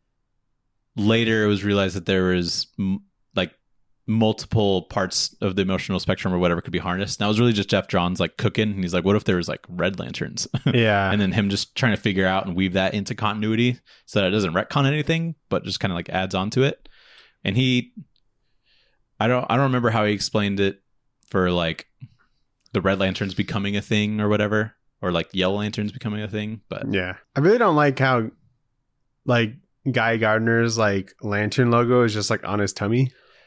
later it was realized that there was m- like multiple parts of the emotional spectrum or whatever could be harnessed. And that was really just Jeff Johns like cooking, and he's like, what if there was like red lanterns? Yeah. And then him just trying to figure out and weave that into continuity so that it doesn't retcon anything, but just kind of like adds on to it. And he, I don't, I don't remember how he explained it for like the red lanterns becoming a thing or whatever, or like yellow lanterns becoming a thing. But Yeah. I really don't like how like Guy Gardner's like lantern logo is just like on his tummy.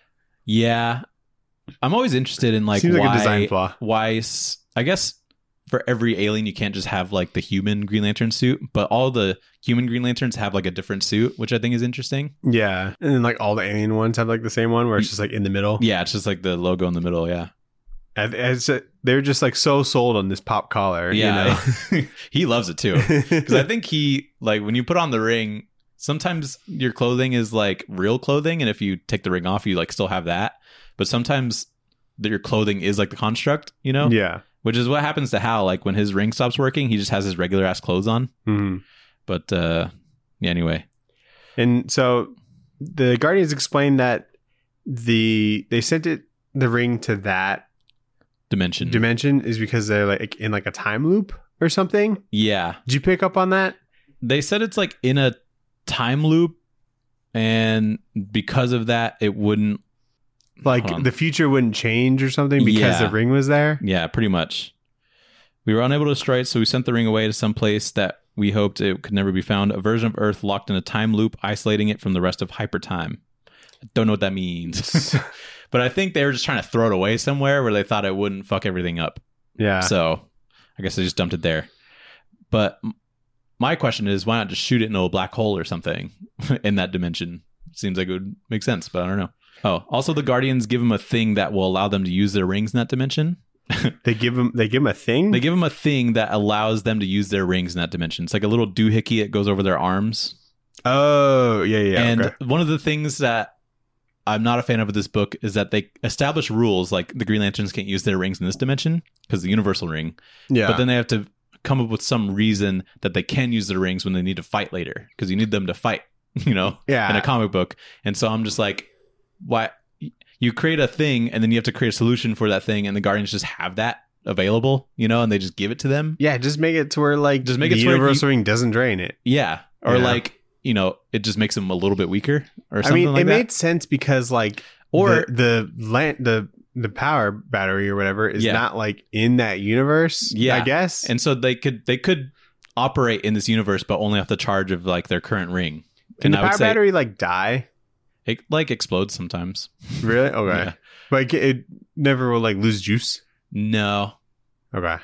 yeah, I'm always interested in like Seems why, like a design flaw. why, s- I guess for every alien, you can't just have like the human Green Lantern suit, but all the human Green Lanterns have like a different suit, which I think is interesting. Yeah. And then like all the alien ones have like the same one where it's just like in the middle. Yeah, it's just like the logo in the middle. Yeah. And it's, uh, they're just like so sold on this pop collar. Yeah, You know? he loves it too. Because I think he like when you put on the ring, sometimes your clothing is like real clothing, and if you take the ring off, you like still have that. But sometimes that your clothing is like the construct, you know? Yeah. Which is what happens to Hal. Like when his ring stops working, he just has his regular ass clothes on. Mhm. But uh, yeah, anyway, And so the Guardians explained that the they sent it the ring to that dimension. dimension is because they're like in like a time loop or something. yeah, Did you pick up on that? they said it's like in a time loop, and because of that, it wouldn't. Like Hold on. the future wouldn't change or something because Yeah. the ring was there? Yeah, pretty much. We were unable to destroy it, so we sent the ring away to some place that we hoped it could never be found. A version of Earth locked in a time loop, isolating it from the rest of hypertime. I don't know what that means. But I think they were just trying to throw it away somewhere where they thought it wouldn't fuck everything up. Yeah. So I guess they just dumped it there. But m- my question is, why not just shoot it into a black hole or something in that dimension? Seems like it would make sense, but I don't know. Oh, also the Guardians give them a thing that will allow them to use their rings in that dimension. They give him they give him a thing. They give them a thing that allows them to use their rings in that dimension. It's like a little doohickey. It goes over their arms. Oh, yeah, yeah. and okay. one of the things that I'm not a fan of with this book is that they establish rules like the Green Lanterns can't use their rings in this dimension because the universal ring. Yeah. But then they have to come up with some reason that they can use their rings when they need to fight later because you need them to fight, you know, yeah. in a comic book. And so I'm just like, why? You create a thing and then you have to create a solution for that thing, and the Guardians just have that available, you know, and they just give it to them. Yeah, just make it to where like Just make the it to where universal you- ring doesn't drain it. Yeah. Or Yeah. like, you know, it just makes them a little bit weaker or I something mean, like it that. made sense because like Or- the the lan- the the power battery or whatever is Yeah. not like in that universe. Yeah. I guess. And so they could they could operate in this universe, but only off the charge of like their current ring. Can and the I would power say battery like die? it like explodes sometimes. Really? Okay. Yeah. But it, it never will like lose juice. No. Okay.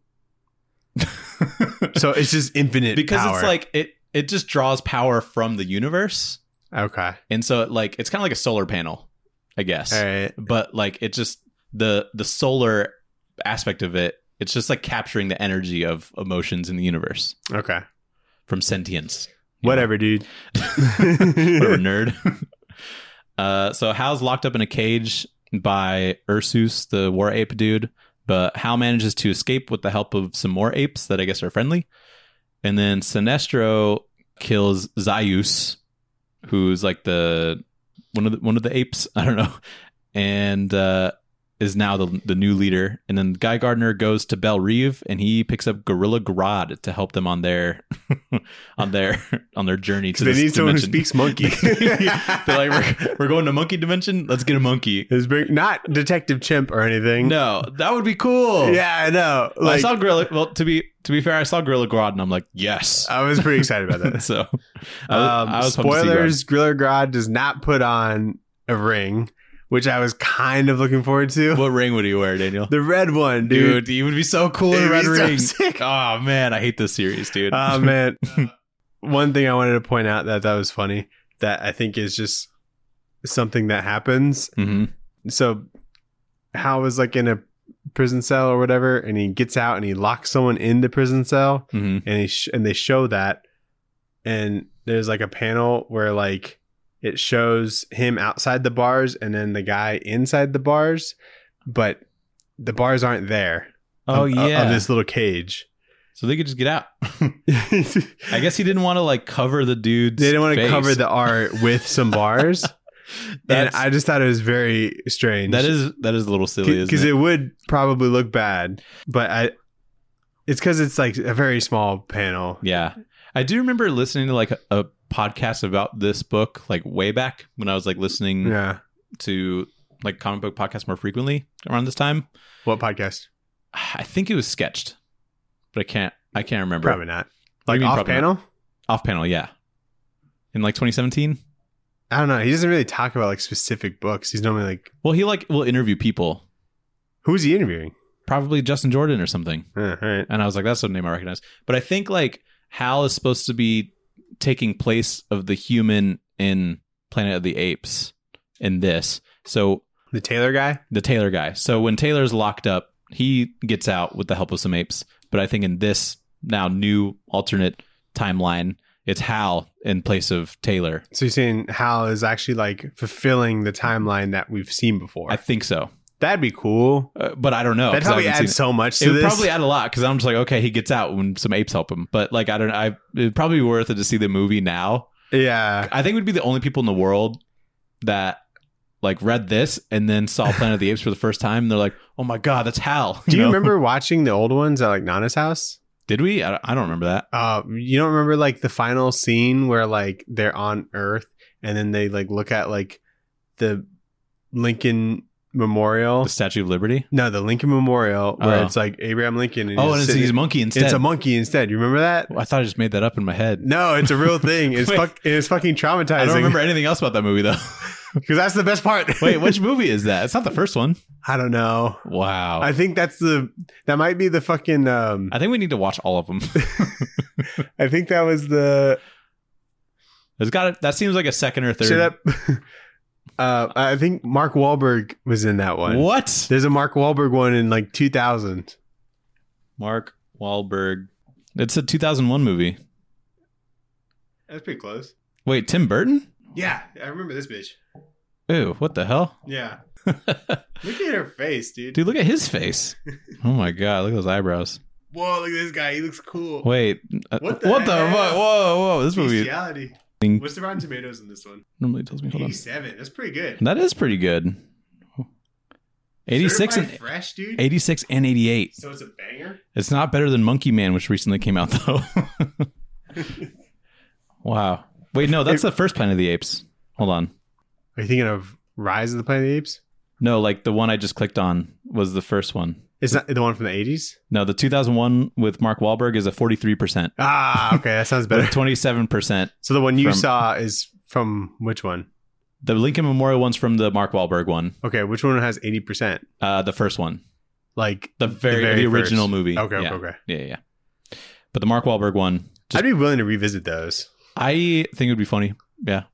So it's just infinite because power. it's like it it just draws power from the universe. Okay. And so it like it's kind of like a solar panel, I guess. All right. But like it just the the solar aspect of it, it's just like capturing the energy of emotions in the universe Okay. from sentience. you know? Whatever, dude. Whatever, nerd. uh, so Hal's locked up in a cage by Ursus, the war ape dude, but Hal manages to escape with the help of some more apes that I guess are friendly. And then Sinestro kills Zaius, who's like the one of the, one of the apes, I don't know, and uh, is now the the new leader. And then Guy Gardner goes to Belle Reve and he picks up Gorilla Grodd to help them on their on their on their journey to They this need someone who dimension. speaks monkey. They're like, we're, we're going to monkey dimension. Let's get a monkey. It's big, not Detective Chimp or anything. No, that would be cool. Yeah, I know. Well, I Like, saw Gorilla. Well, to be to be fair, I saw Gorilla Grodd and I'm like, yes. I was pretty excited about that. so, I was, Um, I was pumped to see Grodd. spoilers: Gorilla Grodd does not put on a ring, which I was kind of looking forward to. What ring would he wear, Daniel? The red one, dude. Dude, he would be so cool in a It'd red be so ring. sick. Oh man, I hate this series, dude. Oh man. One thing I wanted to point out that that was funny that I think is just something that happens. hmm So Hal was like in a prison cell or whatever, and he gets out and he locks someone in the prison cell, hmm and he sh- and they show that, and there's like a panel where like it shows him outside the bars and then the guy inside the bars, but the bars aren't there. Oh of, yeah. of this little cage. So they could just get out. they I guess he didn't want to like cover the dude's. didn't want to face. cover the art with some bars. And That's- I just thought it was very strange. That is that is a little silly, isn't because it? it would probably look bad, but I. It's because it's like a very small panel. Yeah. I do remember listening to like a, a podcast about this book like way back when I was like listening Yeah. to like comic book podcasts more frequently around this time. What podcast? I think it was Sketched, but I can't I can't remember. Probably not. What do Like you mean off probably panel. Off panel, yeah. In like twenty seventeen. I don't know. He doesn't really talk about like specific books. He's normally like, Well, he like will interview people, who's he interviewing? probably Justin Jordan or something. Uh, all right. And I was like, that's a name I recognize. But I think like Hal is supposed to be taking place of the human in Planet of the Apes in this. So The Taylor guy. the Taylor guy. So when Taylor's locked up, he gets out with the help of some apes. But I think in this now new alternate timeline, it's Hal in place of Taylor. So you're saying Hal is actually like fulfilling the timeline that we've seen before? I think so. That'd be cool. Uh, but I don't know. That'd 'cause I probably haven't add seen so much it. to It would this. probably add a lot because I'm just like, okay, he gets out when some apes help him. But like, I don't know. I, it'd probably be worth it to see the movie now. Yeah. I think we'd be the only people in the world that like read this and then saw Planet of the Apes for the first time. And they're like, oh my God, that's Hal. Do you know? remember watching the old ones at like Nana's house? Did we? I, I don't remember that. Uh, you don't remember like the final scene where like they're on Earth and then they like look at like the Lincoln Memorial? The Statue of Liberty. No, the Lincoln Memorial where Oh. it's like Abraham Lincoln. And Oh, he's and it's, sitting- he's a monkey instead. It's a monkey instead. You remember that? I thought I just made that up in my head. No, it's a real thing. It's Wait. fuck. It's fucking traumatizing. I don't remember anything else about that movie though. because that's the best part. Wait, which movie is that? It's not the first one. I don't know. Wow. I think that's the that might be the fucking. Um, I think we need to watch all of them. I think that was the. There's got that seems like a second or third. Shut up. Uh, I think Mark Wahlberg was in that one. What? There's a Mark Wahlberg one in like two thousand. Mark Wahlberg. It's a two thousand one movie. That's pretty close. Wait, Tim Burton? Yeah, I remember this bitch. Ew, what the hell? Yeah. Look at her face, dude. Dude, look at his face. Oh my god, look at those eyebrows. Whoa, look at this guy. He looks cool. Wait. uh, What the What the hell? fuck? Whoa, whoa. This movie Bestiality. What's the Rotten Tomatoes in this one? normally tells me. Hold on. eighty-seven. That's pretty good. That is pretty good. eighty-six and Certified fresh, dude. eighty-six and eighty-eight. So it's a banger. It's not better than Monkey Man, which recently came out though. Wow. Wait, no, that's the first Planet of the Apes. Hold on. Are you thinking of Rise of the Planet of the Apes? No, like the one I just clicked on was the first one. It's not the one from the eighties. No, the two thousand one with Mark Wahlberg is a forty-three percent. Ah, okay, that sounds better. With twenty-seven percent. So the one you from- saw is from which one? The Lincoln Memorial one's from the Mark Wahlberg one. Okay, which one has eighty percent? Uh, the first one. Like The very the, very original first. movie. Okay, yeah. okay, okay. Yeah, yeah. yeah. But the Mark Wahlberg one, just- I'd be willing to revisit those. I think it would be funny. Yeah.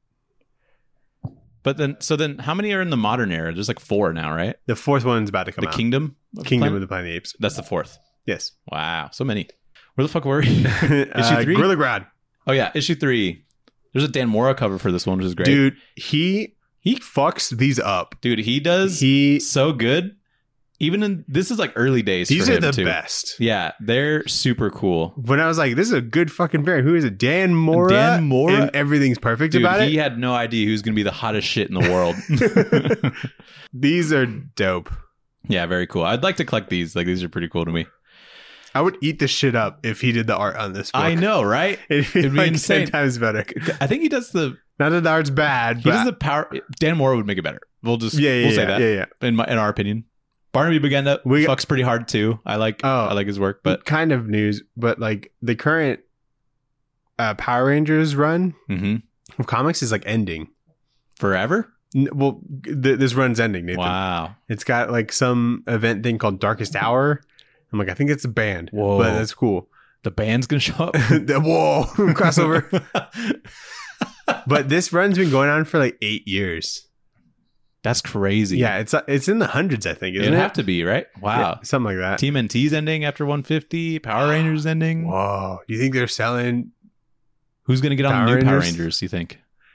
But then, so then, how many are in the modern era? There's like four now, right? The fourth one's about to come The out. Kingdom, of Kingdom Planet- of the Planet of the Apes. That's the fourth. Yes. Wow, so many. Where the fuck were we? uh, three? Gorilla Grodd. Oh yeah, issue three. There's a Dan Mora cover for this one, which is great. Dude, he he fucks these up. Dude, he does He so good. Even in this is like early days. these for are him, the too. best. Yeah, they're super cool. When I was like, this is a good fucking variant. Who is it? Dan Mora. Dan Mora? And everything's perfect Dude, about he it. had no idea who's going to be the hottest shit in the world. These are dope. Yeah, very cool. I'd like to collect these. Like these are pretty cool to me. I would eat this shit up if he did the art on this book. I know, right? It'd be, It'd be like insane. ten times better. I think he does the Not that the art's bad, he but does the power. Dan Mora would make it better. We'll just yeah, yeah, we'll say yeah, that yeah, yeah. in my in our opinion. Barnaby Bagenda We- fucks pretty hard too. I like Oh. I like his work, but kind of news, but like the current uh, Power Rangers run mhm. of comics is like ending. Forever. N- Well, th- this run's ending, Nathan. Wow. It's got like some event thing called Darkest Hour. I'm like, I think it's a band. Whoa. But that's cool. The band's gonna show up. Whoa, crossover. But this run's been going on for like eight years. That's crazy. Yeah, it's it's in the hundreds, I think, isn't It'd it? have to be, right? Wow. Yeah, something like that. T M N T's ending after one fifty. Power Rangers ending. Whoa, you think they're selling? Who's gonna get on Power the new Power Rangers? Rangers? You think?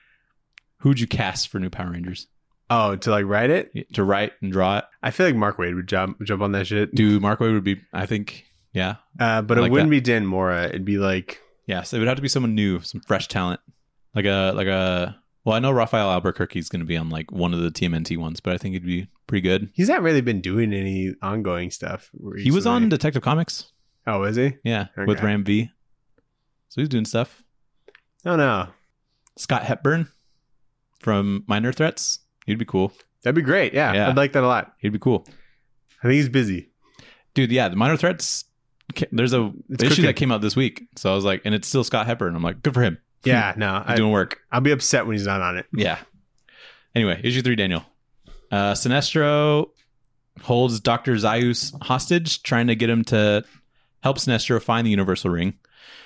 Who'd you cast for new Power Rangers Oh, to like write it? to write and draw it? I feel like Mark Wade would jump jump on that shit. Dude, Mark Waid would be. I think. Yeah. Uh, but I it like wouldn't that. be Dan Mora. It'd be like Yes, it would have to be someone new, some fresh talent, like a like a. Well, I know Raphael Albuquerque's going to be on like one of the T M N T ones, but I think it'd be pretty good. he's not really been doing any ongoing stuff. He was on recently. Detective Comics, Oh, is he? yeah, with Okay. Ram V. So he's doing stuff. Oh no, Scott Hepburn from Minor Threats, he'd be cool. that'd be great. Yeah, Yeah. I'd like that a lot. He'd be cool, I think he's busy. dude. Yeah, the Minor Threats. ca- There's a It's issue cooking. that came out this week, so I was like, and it's still Scott Hepburn. I'm like, good for him. Yeah, no, He's I, doing work. I'll be upset when he's not on it. Yeah. Anyway, issue three, Daniel. Uh, Sinestro holds Doctor Zaius hostage, trying to get him to help Sinestro find the Universal Ring.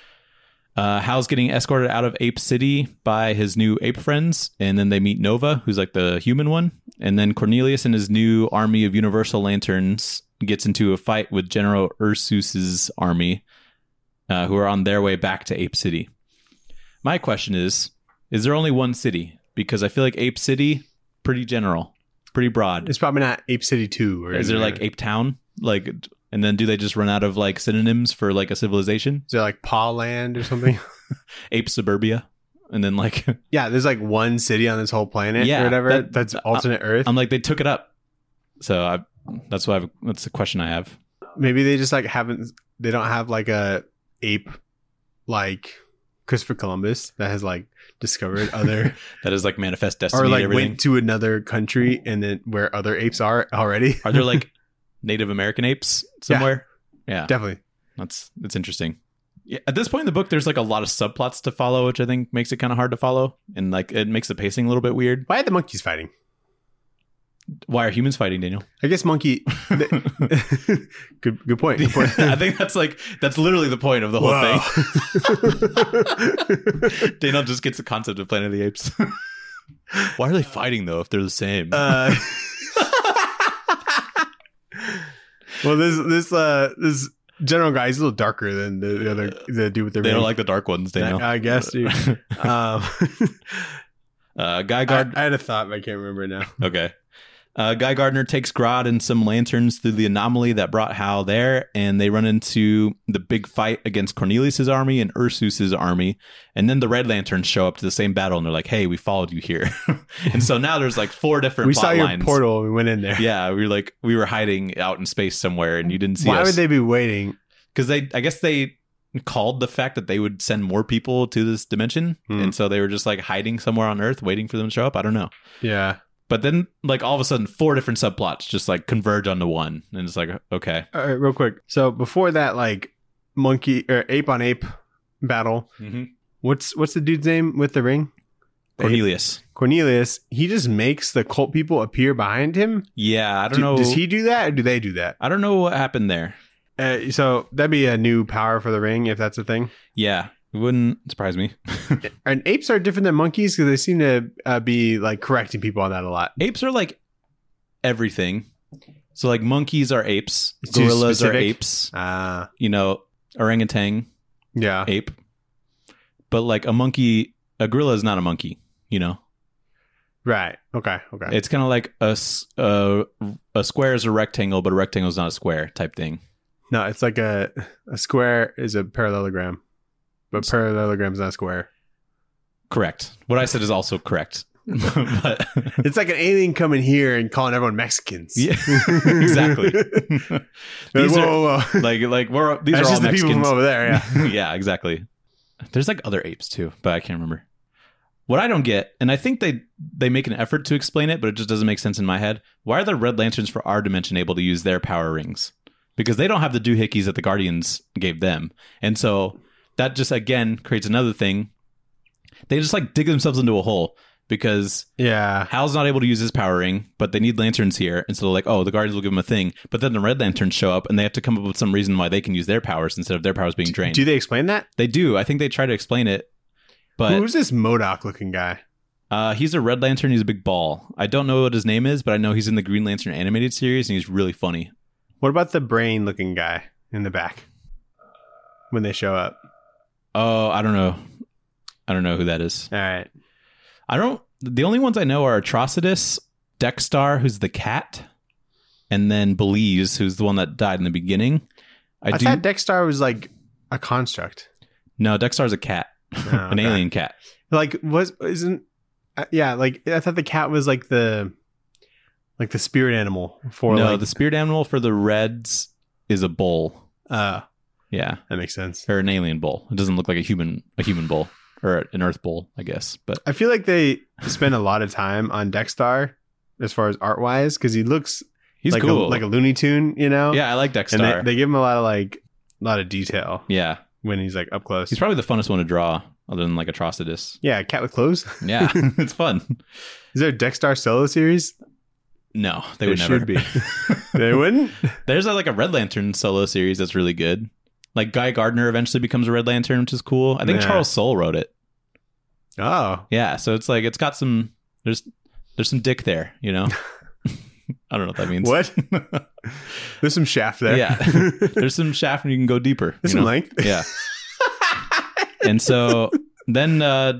Uh, Hal's getting escorted out of Ape City by his new ape friends, and then they meet Nova, who's like the human one. And then Cornelius and his new army of Universal Lanterns gets into a fight with General Ursus's army, uh, who are on their way back to Ape City. My question is, is there only one city? Because I feel like Ape City, pretty general, pretty broad. It's probably not Ape City two. Or Is there like Ape Town? Like, and then do they just run out of like synonyms for like a civilization? Is there like Paw Land or something? Ape Suburbia? And then like, Yeah, there's like one city on this whole planet Yeah, or whatever. that- that's alternate Earth. I'm like, they took it up. So I, that's why I've, that's the question I have. Maybe they just like haven't. They don't have like a ape like Christopher Columbus that has like discovered other That is like manifest destiny or and like everything. went to another country and then where other apes are already. Are there like Native American apes somewhere? Yeah. Definitely. That's that's interesting. Yeah, at this point in the book, there's like a lot of subplots to follow, which I think makes it kind of hard to follow, and like it makes the pacing a little bit weird. Why are the monkeys fighting? Why are humans fighting, Daniel? I guess monkey. good, good point. Good point. I think that's like that's literally the point of the whole Wow. thing. Daniel just gets the concept of Planet of the Apes. Why are they fighting though if they're the same? Uh, well, this this uh this general guy, he's a little darker than the, the other the dude with the they ring. don't like the dark ones, Daniel. I, I guess, dude. um, uh, Guy I, Gardner. I had a thought, but I can't remember it now. Okay. Uh, Guy Gardner takes Grodd and some lanterns through the anomaly that brought Hal there, and they run into the big fight against Cornelius's army and Ursus's army. And then the Red Lanterns show up to the same battle, and they're like, "Hey, we followed you here." And so now there's like four different. We plot saw your lines. portal. We went in there. Yeah, we were like we were hiding out in space somewhere, and you didn't see Why us. would they be waiting? Because they, I guess they called the fact that they would send more people to this dimension, Hmm. and so they were just like hiding somewhere on Earth, waiting for them to show up. I don't know. Yeah. But then, like, all of a sudden, four different subplots just, like, converge onto one. And it's like, okay. All right, real quick. So before that, like monkey or ape on ape battle, Mm-hmm. what's what's the dude's name with the ring? The ape- Cornelius. Cornelius. He just makes the cult people appear behind him. Yeah, I don't Do- know. Does he do that, or do they do that? I don't know what happened there. Uh, so that'd be a new power for the ring if that's a thing. Yeah, it wouldn't surprise me. And apes are different than monkeys because they seem to uh, be like correcting people on that a lot. Apes are, like, everything. So, like, monkeys are apes. It's too Gorillas are specific. apes. Ah, You know, orangutan, yeah. ape. But, like, a monkey, a gorilla is not a monkey, you know? Right. Okay. Okay. It's kind of like a, s- a, a square is a rectangle, but a rectangle is not a square type thing. No, it's like a a square is a parallelogram, but parallelogram is not a square. Correct. What I said is also correct. But It's like an alien coming here and calling everyone Mexicans. yeah, exactly. Like, These whoa, are whoa, whoa. like like we're these That's are all just the people Mexicans. from over there. Yeah. Yeah, exactly. There's like other apes too, but I can't remember. What I don't get, and I think they they make an effort to explain it, but it just doesn't make sense in my head. Why are the Red Lanterns for our dimension able to use their power rings? Because they don't have the doohickeys that the Guardians gave them, and so that just again creates another thing. They just like dig themselves into a hole because Yeah. Hal's not able to use his power ring, but they need lanterns here. And so they're like, oh, the Guardians will give them a thing. But then the Red Lanterns show up and they have to come up with some reason why they can use their powers instead of their powers being drained. Do they explain that? They do. I think they try to explain it. But Who's this Modoc looking guy? uh, he's a Red Lantern. He's a big ball. I don't know what his name is, but I know he's in the Green Lantern animated series and he's really funny. What about the brain looking guy in the back when they show up? Oh, I don't know. I don't know who that is. All right. I don't. The only ones I know are Atrocitus, Dexstar, who's the cat, and then Belize, who's the one that died in the beginning. I, I, do. thought Dexstar was like a construct. No, Dexstar's a cat, Oh, an okay. alien cat. Like was isn't uh, yeah, like I thought the cat was like the like the spirit animal for no, like the spirit animal for the Reds is a bull. uh Yeah, that makes sense. or an alien bull. It doesn't look like a human, a human bull, or an Earth bull, I guess. But I feel like they spend a lot of time on Dexstar as far as art wise because he looks he's like cool, a, like a Looney Tune, you know? yeah, I like And Dexstar. they, they give him a lot of like a lot of detail yeah, when he's like up close. he's probably the funnest one to draw, other than like Atrocitus. yeah, a cat with clothes. Yeah, it's fun. Is there a Dexstar solo series? No, they There would never should be. They wouldn't? There's a, like a Red Lantern solo series that's really good. Like Guy Gardner eventually becomes a Red Lantern, which is cool. I think Yeah. Charles Soule wrote it. Oh. Yeah, so it's like it's got some there's there's some dick there, you know. I don't know what that means. What? There's some shaft there. Yeah. There's some shaft and you can go deeper. There's you some know? length. Yeah. And so then uh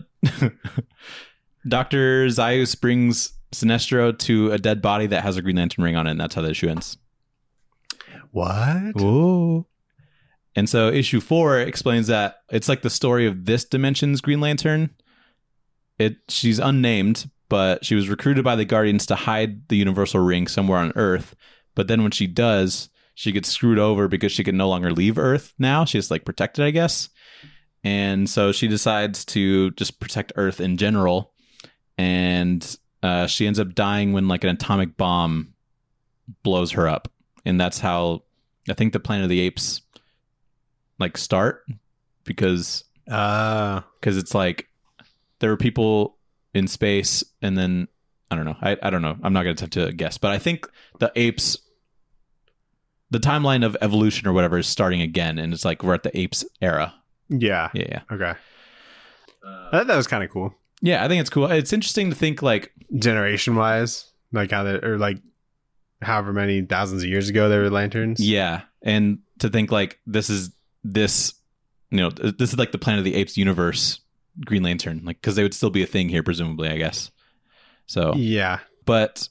Doctor Zaius brings Sinestro to a dead body that has a Green Lantern ring on it, and that's how the issue ends. What? Whoa. And so issue four explains that it's like the story of this dimension's Green Lantern. It she's unnamed, but she was recruited by the Guardians to hide the Universal Ring somewhere on Earth. But then when she does, she gets screwed over because she can no longer leave Earth now. She's like protected, I guess. And so she decides to just protect Earth in general. And uh, she ends up dying when like an atomic bomb blows her up. And that's how I think the Planet of the Apes like start because Uh, because it's like there were people in space and then I don't know. I, I don't know. I'm not going to have to guess, but I think the apes, the timeline of evolution or whatever is starting again. And it's like we're at the apes era. yeah. Yeah. Yeah. Okay. I thought that was kind of cool. Yeah, I think it's cool. It's interesting to think like generation wise, like how they or like however many thousands of years ago there were lanterns. Yeah, and to think like this is this, you know, this is like the Planet of the Apes universe Green Lantern, like because they would still be a thing here, presumably, I guess. So yeah, but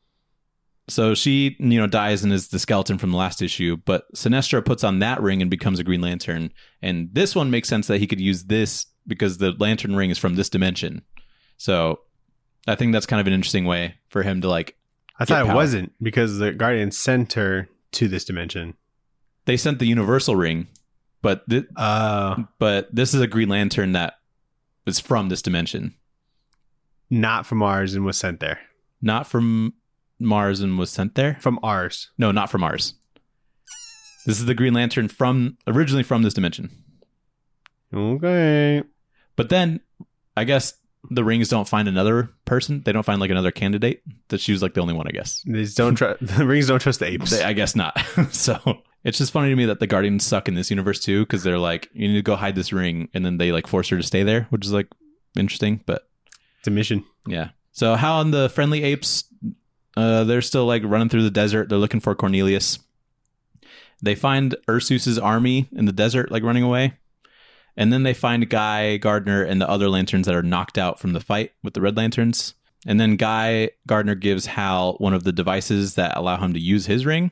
so she, you know, dies and is the skeleton from the last issue. But Sinestro puts on that ring and becomes a Green Lantern, and this one makes sense that he could use this because the lantern ring is from this dimension. So I think that's kind of an interesting way for him to like. I thought it power. wasn't because the Guardians sent her to this dimension. They sent the Universal ring, but th- uh, but this is a Green Lantern that is from this dimension, not from ours, and was sent there. Not from Mars and was sent there. From ours, no, not from ours. This is the Green Lantern from originally from this dimension. Okay, but then I guess the rings don't find another person. They don't find like another candidate. That she was like the only one, I guess. They just don't trust the rings. Don't trust the apes. They, I guess not. So it's just funny to me that the Guardians suck in this universe too, because they're like, you need to go hide this ring, and then they like force her to stay there, which is like interesting. But it's a mission. Yeah. So how on the friendly apes? Uh, they're still like running through the desert. They're looking for Cornelius. They find Ursus's army in the desert, like running away. And then they find Guy Gardner and the other lanterns that are knocked out from the fight with the Red Lanterns. And then Guy Gardner gives Hal one of the devices that allow him to use his ring.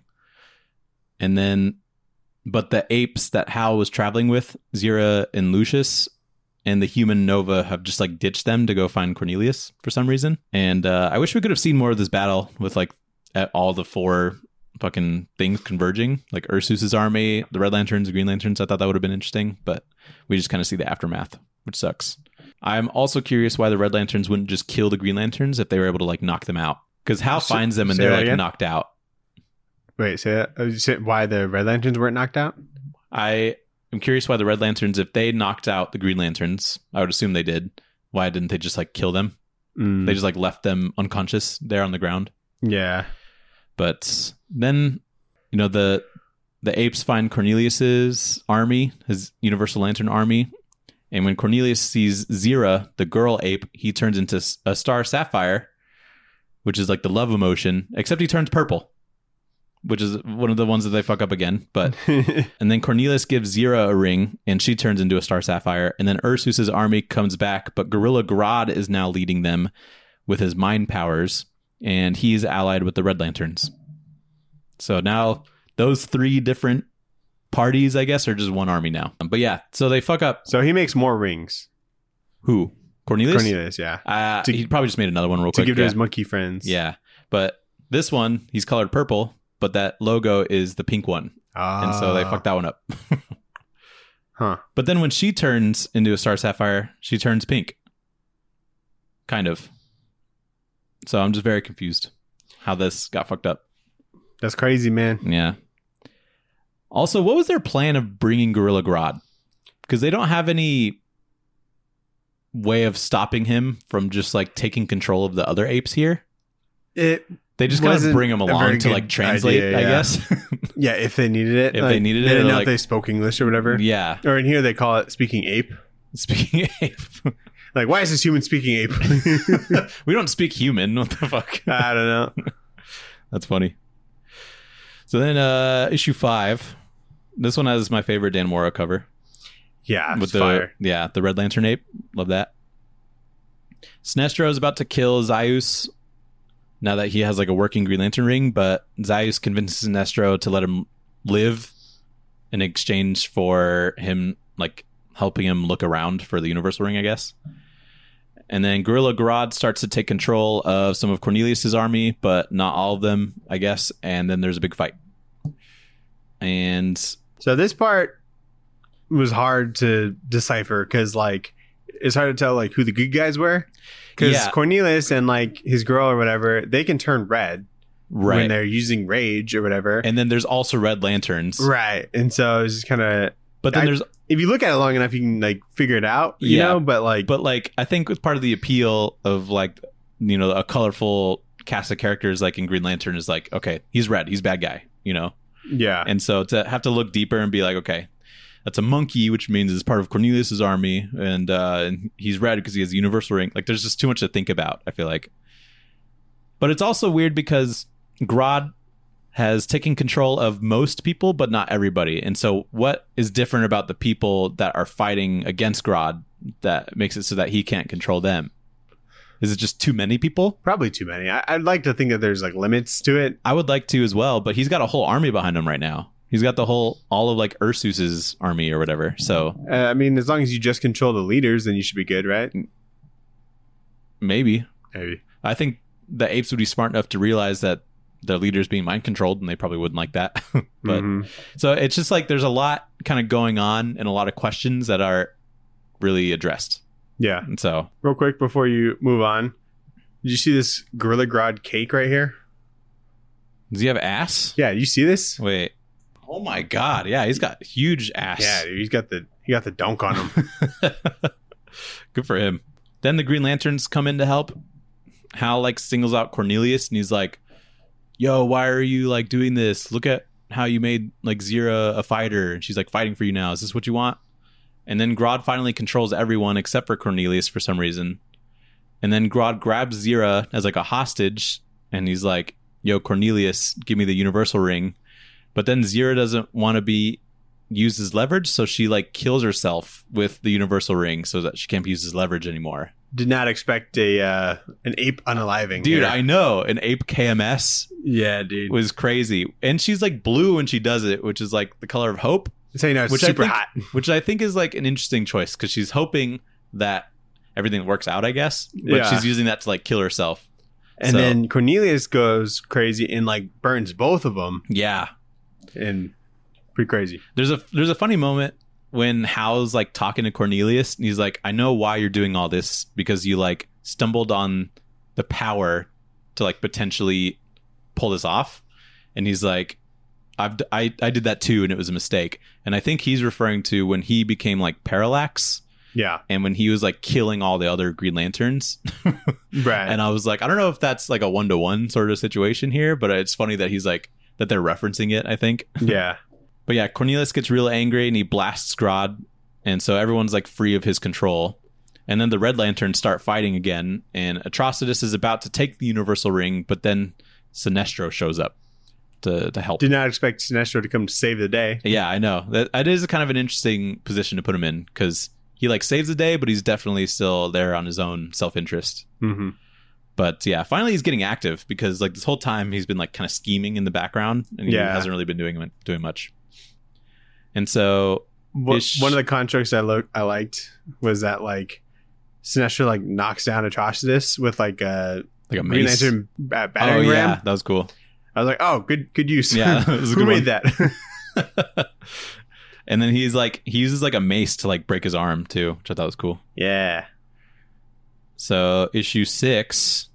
And then, but the apes that Hal was traveling with, Zira and Lucius, and the human Nova have just like ditched them to go find Cornelius for some reason. And uh, I wish we could have seen more of this battle with like at all the four fucking things converging, like Ursus's army, the Red Lanterns, the Green Lanterns. I thought that would have been interesting, but we just kind of see the aftermath, which sucks. I'm also curious why the Red Lanterns wouldn't just kill the Green Lanterns if they were able to like knock them out, because Hal So- finds them and say they're that like again? knocked out. Wait, say that. Uh, you said why the Red Lanterns weren't knocked out? I am curious why the Red Lanterns, if they knocked out the Green Lanterns, I would assume they did. Why didn't they just like kill them? Mm, They just like left them unconscious there on the ground. yeah. But then, you know, the the apes find Cornelius's army, his Universal Lantern army. And when Cornelius sees Zira, the girl ape, he turns into s- a star sapphire, which is like the love emotion, except he turns purple, which is one of the ones that they fuck up again. But and then Cornelius gives Zira a ring, and she turns into a star sapphire. And then Ursus's army comes back, but Gorilla Grodd is now leading them with his mind powers, and he's allied with the Red Lanterns. So now those three different parties, I guess, are just one army now. But yeah, so they fuck up. So he makes more rings. Who? Cornelius? Cornelius, yeah. Uh, To- he probably just made another one real To quick. give to yeah. his monkey friends. yeah. But this one, he's colored purple, but that logo is the pink one. Ah. And so they fucked that one up. Huh. But then when she turns into a star sapphire, she turns pink. Kind of. So I'm just very confused how this got fucked up. That's crazy, man. Yeah. Also, what was their plan of bringing Gorilla Grodd? Because they don't have any way of stopping him from just like taking control of the other apes here. It They just kind of wasn't bring him a along very to good like translate, idea, I yeah. guess. Yeah, if they needed it. If like, they needed they it, didn't know like- if they spoke English or whatever. Yeah. Or in here they call it speaking ape. Speaking ape. Like, why is this human speaking ape? We don't speak human. What the fuck? I don't know. That's funny. So then uh issue five. This one has my favorite Dan Mora cover. Yeah, with it's the fire. yeah, the Red Lantern ape. Love that. Sinestro is about to kill Zaius now that he has like a working Green Lantern ring, but Zaius convinces Sinestro to let him live in exchange for him like helping him look around for the Universal ring, I guess. And then Gorilla Grodd starts to take control of some of Cornelius's army, but not all of them, I guess. And then there's a big fight. And So this part was hard to decipher because, like, it's hard to tell like who the good guys were. Because Yeah. Cornelius and like his girl or whatever, they can turn red when right. they're using rage or whatever. And then there's also Red Lanterns. Right, and so it's just kind of. But then I- there's If you look at it long enough, you can like figure it out. You Yeah. know, but like, But like, I think with part of the appeal of like, you know, a colorful cast of characters like in Green Lantern is like, okay, he's red, he's bad guy, you know? yeah, And so to have to look deeper and be like, okay, that's a monkey, which means it's part of Cornelius's army, and uh, and he's red because he has the universal ring. Like, there's just too much to think about, I feel like. But it's also weird because Grodd has taken control of most people, but not everybody. And so what is different about the people that are fighting against Grodd that makes it so that he can't control them? Is it just too many people? Probably too many. I, I'd like to think that there's like limits to it. I would like to as well, but he's got a whole army behind him right now. He's got the whole, all of like Ursus's army or whatever. So, Uh, I mean, as long as you just control the leaders, then you should be good, right? maybe. Maybe. I think the apes would be smart enough to realize that their leader's being mind controlled, and they probably wouldn't like that. But Mhm. so it's just like there's a lot kind of going on and a lot of questions that are really addressed. Yeah. And so, Real quick before you move on, did you see this Gorilla Grodd cake right here? does he have ass? Yeah, you see this? Wait. Oh my God. Yeah, he's got huge ass. Yeah, dude, he's got the he got the dunk on him. Good for him. Then the Green Lanterns come in to help. Hal like singles out Cornelius, and he's like, yo, why are you like doing this? Look at how you made like Zira a fighter, and she's like fighting for you now. Is this what you want? And then Grodd finally controls everyone except for Cornelius for some reason. And then Grodd grabs Zira as like a hostage, and he's like, yo, Cornelius, give me the universal ring. But then Zira doesn't want to be used as leverage, so she like kills herself with the universal ring so that she can't be used as leverage anymore. Did not expect a uh, an ape unaliving. Dude, here. I know. An ape K M S Yeah, dude. was crazy. And she's like blue when she does it, which is like the color of hope, That's how you know it's which I super think- hot. which I think is like an interesting choice because she's hoping that everything works out, I guess. But Yeah. she's using that to like kill herself. And So- then Cornelius goes crazy and like burns both of them, Yeah. and pretty crazy. There's a there's a funny moment when Hal's like talking to Cornelius, and he's like, I know why you're doing all this, because you like stumbled on the power to like potentially pull this off. And he's like, I've d- I, I did that too, and it was a mistake. And I think he's referring to when he became like Parallax, Yeah, and when he was like killing all the other Green Lanterns. right. And I was like, I don't know if that's like a one to one sort of situation here, but it's funny that he's like that they're referencing it, I think. yeah, But yeah, Cornelius gets real angry and he blasts Grodd, and so everyone's like free of his control. And then the Red Lanterns start fighting again, and Atrocitus is about to take the Universal Ring, but then Sinestro shows up to, to help. did not expect Sinestro to come to save the day. Yeah, I know. That, that is kind of an interesting position to put him in, because he like saves the day, but he's definitely still there on his own self-interest. Mm-hmm. But yeah, finally he's getting active, because like this whole time he's been like kind of scheming in the background, and he Yeah. hasn't really been doing doing much. And so What, Ish. one of the constructs I look I liked was that like Sinestro like knocks down Atrocitus with like a like a Green mace. Lantern ba- Oh battering yeah, ram. that was cool. I was like, oh, good, good use. Yeah, that was a who good made one. that? And then he's like, he uses like a mace to like break his arm too, which I thought was cool. Yeah, So issue six,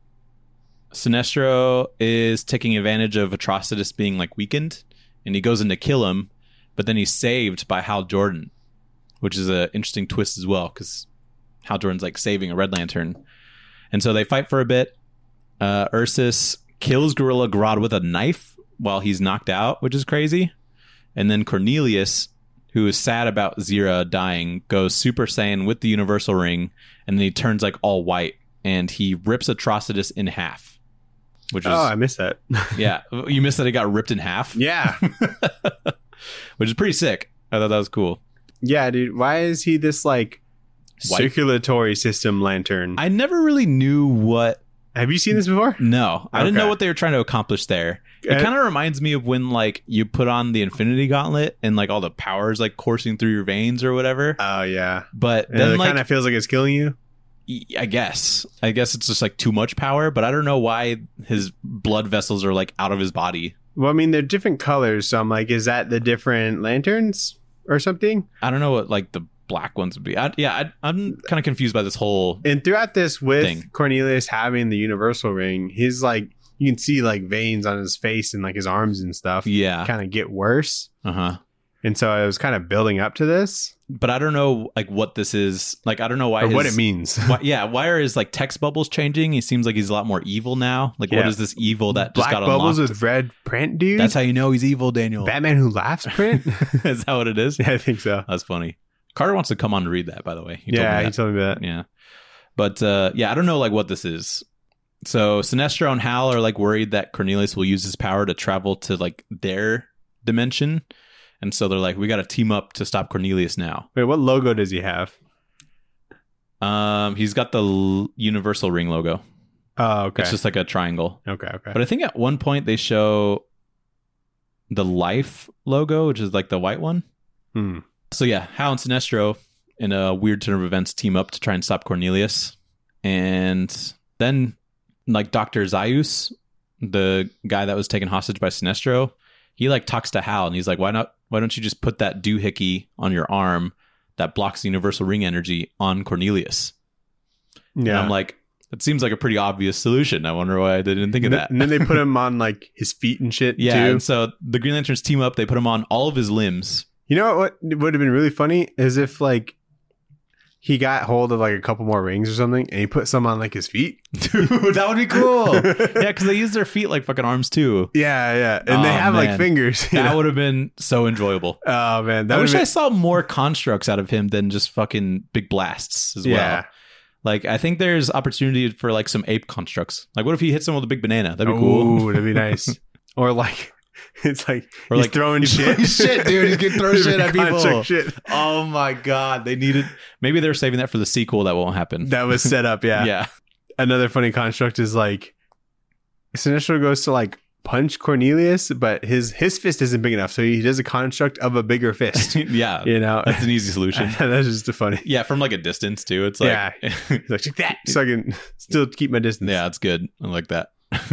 Sinestro is taking advantage of Atrocitus being like weakened, and he goes in to kill him, but then he's saved by Hal Jordan, which is an interesting twist as well, because Hal Jordan's like saving a Red Lantern. And so they fight for a bit. Uh, Ursus kills Gorilla Grodd with a knife while he's knocked out, which is crazy. And then Cornelius, who is sad about Zira dying, goes Super Saiyan with the Universal Ring, and then he turns like all white, and he rips Atrocitus in half. Which is oh, I missed that. yeah, you missed that it got ripped in half, yeah, which is pretty sick. I thought that was cool. yeah, dude. Why is he this like White? circulatory system lantern? I never really knew what. Have you seen this before? No, I didn't know Okay. what they were trying to accomplish there. It Uh, kind of reminds me of when like you put on the Infinity Gauntlet and like all the powers like coursing through your veins or whatever. Oh yeah. But And then it like kind of feels like it's killing you. I guess. I guess it's just like too much power, but I don't know why his blood vessels are like out of his body. Well, I mean, they're different colors, so I'm like, is that the different lanterns or something? I don't know what like the black ones would be. I, yeah, I, I'm kind of confused by this whole. And throughout this, with Thing. Cornelius having the universal ring, he's like, you can see like veins on his face and like his arms and stuff Yeah. kind of get worse. Uh huh. And so I was kind of building up to this. But I don't know like what this is. Like I don't know why Or his, what it means. why, yeah, why are his like text bubbles changing? He seems like he's a lot more evil now. Like Yeah. what is this evil that just Black got bubbles unlocked? with red print, dude. That's how you know he's evil, Daniel. Batman Who Laughs print. Is that what it is? Yeah, I think so. That's funny. Carter wants to come on to read that, by the way. He told me Yeah, that. he told me that. Yeah. But uh, yeah, I don't know like what this is. So Sinestro and Hal are like worried that Cornelius will use his power to travel to like their dimension. And so they're like, we got to team up to stop Cornelius now. Wait, what logo does he have? Um, he's got the l- Universal Ring logo. Oh, okay. It's just like a triangle. okay, okay. But I think at one point they show the Life logo, which is like the white one. Hmm. So yeah, Hal and Sinestro in a weird turn of events team up to try and stop Cornelius. And then like Doctor Zaius, the guy that was taken hostage by Sinestro, he like talks to Hal and he's like, why not? Why don't you just put that doohickey on your arm that blocks the universal ring energy on Cornelius? And Yeah. I'm like, that seems like a pretty obvious solution. I wonder why they didn't think of and, that. and then they put him on like his feet and shit Yeah, too. and so the Green Lanterns team up. They put him on all of his limbs. You know what would have been really funny is if like he got hold of like a couple more rings or something and he put some on like his feet. Dude, that would be cool. Yeah, because they use their feet like fucking arms too. Yeah, yeah. And they Oh, have man. like fingers. you That know? would have been so enjoyable. Oh man. That I would've wish I been- saw more constructs out of him than just fucking big blasts as well. Yeah. Like, I think there's opportunity for like some ape constructs. Like, what if he hits someone with a big banana? That'd be Ooh, cool. that'd be nice. Or like it's like Or he's like throwing he's shit. throwing shit, dude. He's getting thrown shit at people. Construct shit. Oh my god, they needed. Maybe they're saving that for the sequel. That won't happen. That was set up, yeah. yeah. Another funny construct is like Sinestro goes to like punch Cornelius, but his his fist isn't big enough, so he does a construct of a bigger fist. yeah. You know, That's an easy solution. that's just a funny. Yeah, from like a distance too. It's like, Yeah. yeah, He's like, "Check that," so I can still keep my distance. it's good. I like that.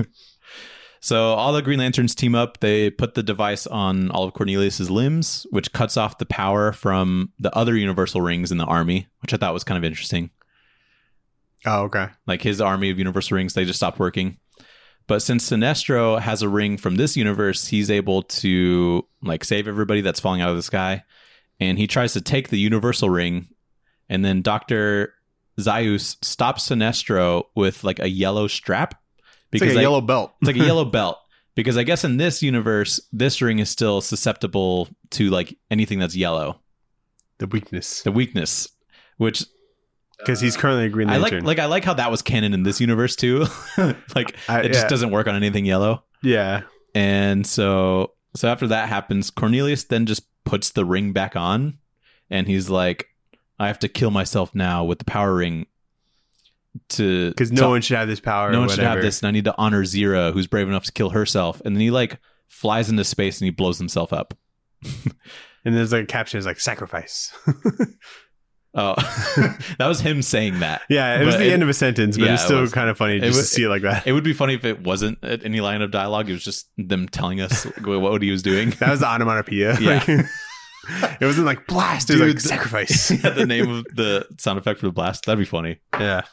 So all the Green Lanterns team up. They put the device on all of Cornelius's limbs, which cuts off the power from the other universal rings in the army, which I thought was kind of interesting. Oh, okay. Like his army of universal rings, they just stopped working. But since Sinestro has a ring from this universe, he's able to like save everybody that's falling out of the sky. And he tries to take the universal ring, and then Doctor Zaius stops Sinestro with like a yellow strap. It's like a I- yellow belt. it's like a yellow belt. Because I guess in this universe, this ring is still susceptible to like anything that's yellow. The weakness, The weakness. Which because he's currently a Green I Lantern. like like I like how that was canon in this universe too. Like I- it just yeah. doesn't work on anything yellow. yeah. And so so after that happens, Cornelius then just puts the ring back on, and he's like, I have to kill myself now with the power ring to Because no to- one should have this power. no or one should whatever. have this, and I need to honor Zira, who's brave enough to kill herself. And then he like flies into space and he blows himself up. And there's like a caption is like sacrifice. Oh, that was him saying that. Yeah, it was But the it- end of a sentence, but yeah, it's it still was. kind of funny It just was- to see it like that. It would be funny if it wasn't any line of dialogue. It was just them telling us what he was doing. That was the onomatopoeia. Yeah. Like, it wasn't like blast. It was Dude, like sacrifice. Yeah, the name of the sound effect for the blast. That'd be funny. Yeah.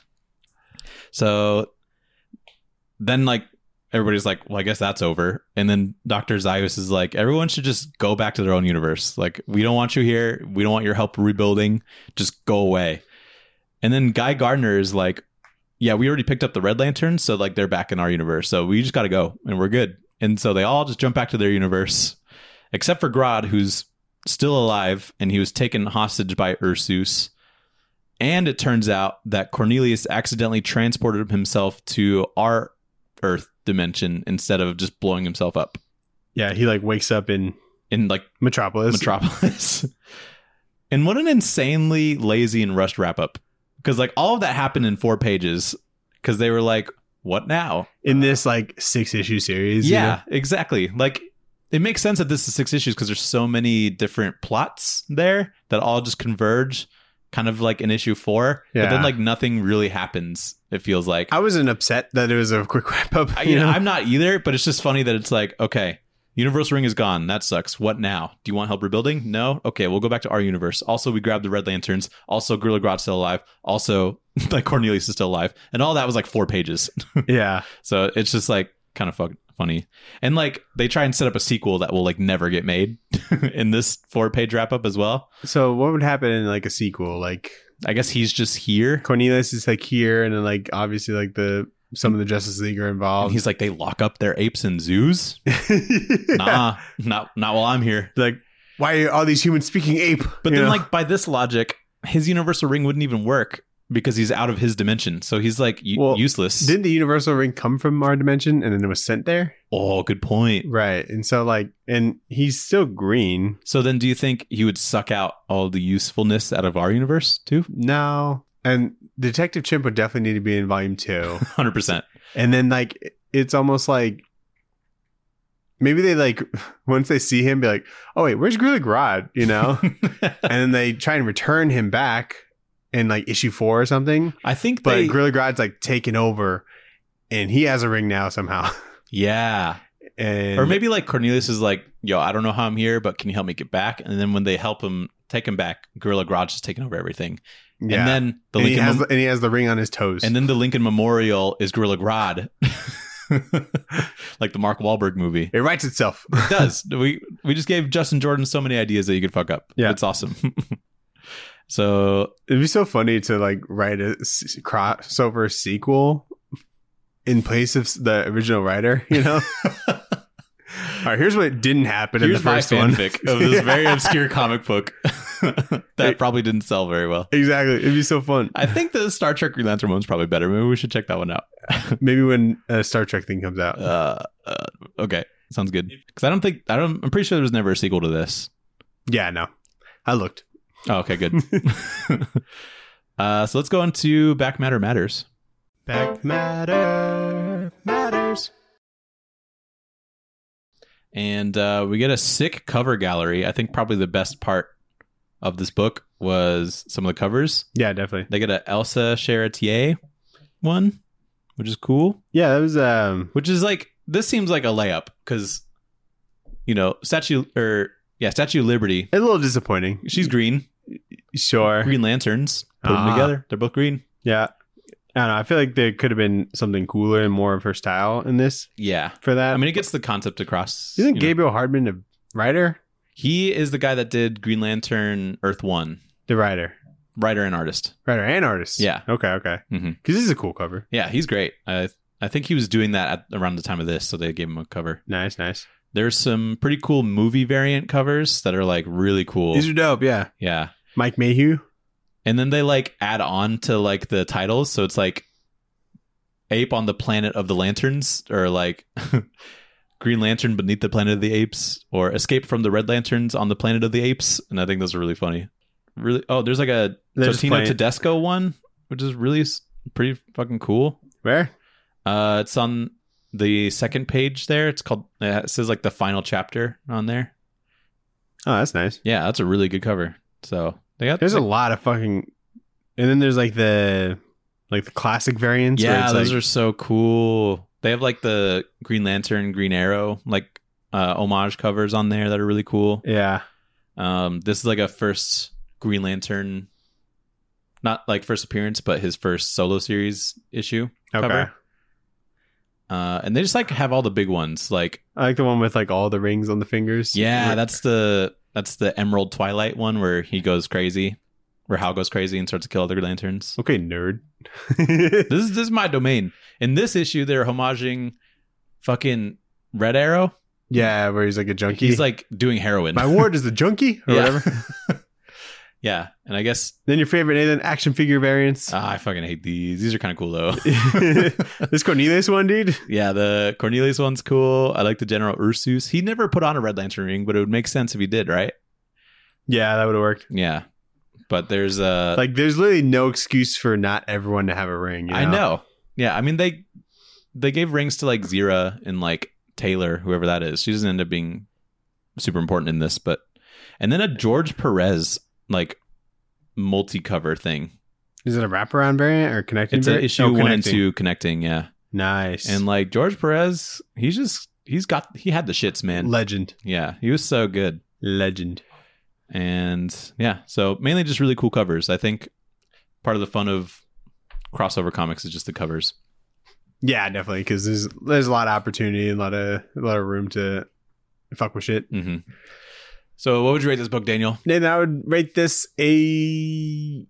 So then, like, everybody's like, well, I guess that's over. And then Doctor Zaius is like, everyone should just go back to their own universe. Like, we don't want you here. We don't want your help rebuilding. Just go away. And then Guy Gardner is like, yeah, we already picked up the Red Lanterns, so like they're back in our universe. So we just got to go and we're good. And so they all just jump back to their universe, except for Grodd, who's still alive, and he was taken hostage by Ursus. And it turns out that Cornelius accidentally transported himself to our Earth dimension instead of just blowing himself up Yeah, he like wakes up in in like Metropolis. Metropolis. And what an insanely lazy and rushed wrap up. Because like all of that happened in four pages because they were like, what now? in this like six issue series. you Yeah, know? exactly. Like it makes sense that this is six issues because there's so many different plots there that all just converge kind of like in issue four. But Yeah. then like nothing really happens, it feels like. I wasn't upset that it was a quick wrap up. I, You you know, know? I'm not either, but it's just funny that it's like, okay, Universal Ring is gone. That sucks. What now? Do you want help rebuilding? No? Okay, we'll go back to our universe. Also, we grabbed the Red Lanterns. Also, Gorilla Grodd's still alive. Also, like Cornelius is still alive. And all that was like four pages. Yeah. So it's just like kind of fun, funny. And like they try and set up a sequel that will like never get made in this four page wrap up as well. So what would happen in like a sequel? Like I guess he's just here. Cornelius is like here, and then like obviously like the some of the Justice League are And involved. he's like, they lock up their apes in zoos. Nah, not not while I'm here. Like, why are all these humans speaking ape? But You then, know? like by this logic, his universal ring wouldn't even work because he's out of his dimension. So he's like u- Well, useless. didn't the universal ring come from our dimension and then it was sent there? Oh, good point. Right. And so like, and he's still green. So then, do you think he would suck out all the usefulness out of our universe too? No. And Detective Chimp would definitely need to be in volume two. one hundred percent. And then like, it's almost like maybe they like, once they see him, be like, oh wait, where's Gorilla Grodd? You know? And then they try and return him back in like issue four or something. I think But they, Gorilla Grodd's like taken over and he has a ring now somehow. yeah. And Or maybe like Cornelius is like, yo, I don't know how I'm here, but can you help me get back? And then when they help him take him back, Gorilla Grodd's just taking over everything. yeah. And then the and he, Lincoln has, Mem- and he has the ring on his toes. and then the Lincoln Memorial is Gorilla Grodd. Like the Mark Wahlberg movie. it writes itself. It does. We we just gave Justin Jordan so many ideas that you could fuck up. Yeah. It's awesome. So It'd be so funny to like write a s- crossover sequel in place of the original writer, you know? All right, here's what didn't happen here's in the my first one. fanfic of this very Yeah. obscure comic book that probably didn't sell very well. Exactly. It'd be so fun. I think the Star Trek Green Lantern one's probably better. Maybe we should check that one out. Maybe when a Star Trek thing comes out. Uh, uh, okay, sounds good. Because I don't think I don't. I'm pretty sure there was never a sequel to this. Yeah, no. I looked. Oh, okay, good. uh, so let's go into Back Matter Matters. Back matter matters. And uh, we get a sick cover gallery. I think probably the best part of this book was some of the covers. Yeah, definitely. They get a Elsa Charretier one, which is cool. Yeah, that was um Which is like, this seems like a layup because, you know, Statue or yeah, Statue of Liberty. a little disappointing. She's green. Sure. Green Lanterns. Put them Ah. together. They're both green. Yeah. I don't know. I feel like there could have been something cooler and more of her style in this Yeah. for that. I mean, it gets the concept across. isn't you know. Gabriel Hardman a writer? He is the guy that did Green Lantern Earth One, The writer. writer and artist. Writer and artist. Yeah. Okay, okay. Because Mhm. this is a cool cover. Yeah, he's great. I I think he was doing that at around the time of this, so they gave him a cover. Nice, nice. There's some pretty cool movie variant covers that are like really cool. These are dope, yeah. Yeah. Mike Mayhew. And then they like add on to like the titles, so it's like Ape on the Planet of the Lanterns, or like Green Lantern Beneath the Planet of the Apes, or Escape from the Red Lanterns on the Planet of the Apes. And I think those are really funny. Really, oh, there's like a They're just Totino playing- Tedesco one, which is really s- pretty fucking cool. Where? Uh, it's on the second page there. It's called. It says like the final chapter on there. Oh, that's nice. Yeah, that's a really good cover. So they got. There's a like, lot of fucking, and then there's like the like the classic variants. where yeah, it's those like, are so cool. They have like the Green Lantern, Green Arrow, like uh, homage covers on there that are really cool. yeah, Um, this is like a first Green Lantern, not like first appearance, but his first solo series issue okay. cover. Uh, and they just like have all the big ones, like I like the one with like all the rings on the fingers. yeah, Where- that's the that's the Emerald Twilight one where he goes crazy, where Hal goes crazy and starts to kill other lanterns. okay, nerd. This is this is my domain. In this issue, they're homaging fucking Red Arrow. Yeah, where he's like a junkie. He's like doing heroin. my ward is the junkie or Yeah. whatever. Yeah, and I guess Then your favorite Nathan action figure variants. ah, I fucking hate these. These are kind of cool though. This Cornelius one, dude. Yeah, the Cornelius one's cool. I like the General Ursus. He never put on a Red Lantern ring, but it would make sense if he did, right? Yeah, that would have worked. Yeah, but there's a Like, there's literally no excuse for not everyone to have a ring. You know? I know. Yeah, I mean they they gave rings to like Zira and like Taylor, whoever that is. She doesn't end up being super important in this, but and then a George Perez like multi-cover thing. Is it a wraparound variant or connecting? It's an variant? issue Oh, one and connecting. two connecting, yeah. Nice And like George Perez, he's just he's got he had the shits, man. legend, Yeah, he was so good. legend. And yeah, so mainly just really cool covers. I think part of the fun of crossover comics is just the covers. Yeah, definitely, because there's there's a lot of opportunity and a lot of a lot of room to fuck with shit. Mm-hmm. So, what would you rate this book, Daniel? Then I would rate this a.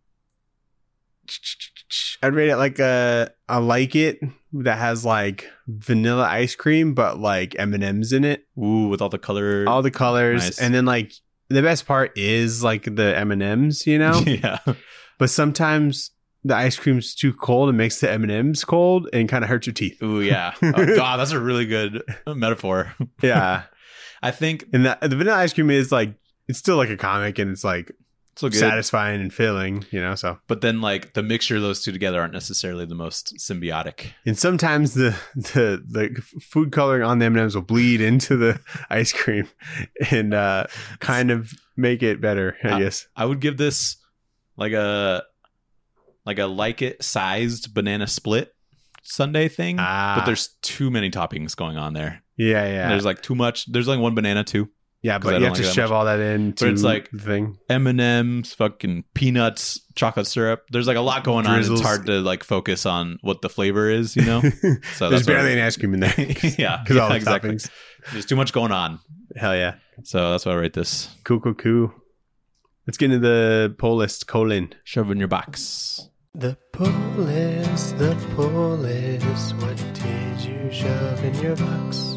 I'd rate it like a I like it that has like vanilla ice cream, but like M and M's in it. Ooh, with all the color, all the colors, Nice. And then like the best part is like the M and M's, you know. yeah. But sometimes the ice cream's too cold and makes the M and M's cold and kind of hurts your teeth. Ooh, yeah. Oh, God, that's a really good metaphor. Yeah, I think and the, the vanilla ice cream is like it's still like a comic and it's like so good. satisfying and filling, you know. So, But then, like the mixture of those two together aren't necessarily the most symbiotic. and sometimes the the the food coloring on the M and M's will bleed into the ice cream and uh, kind of make it better, I Uh, guess. I would give this like a like a like it sized banana split sundae thing, Ah, but there's too many toppings going on there. yeah, yeah, There's like too much. There's like one banana too. yeah, 'cause I but you don't have to like that shove much. all that into But it's like- the thing. M and M's, fucking peanuts, chocolate syrup. There's like a lot going on. Drizzles. It's hard to like focus on what the flavor is, you know. So There's that's what barely I- any ice cream in there. yeah, Because yeah, all the exactly. toppings. There's too much going on. Hell yeah. So that's why I rate this. Cool, cool, cool. Let's get into the poll list. Colon. Shove in your box. The poll list, the poll list. What did you shove in your box?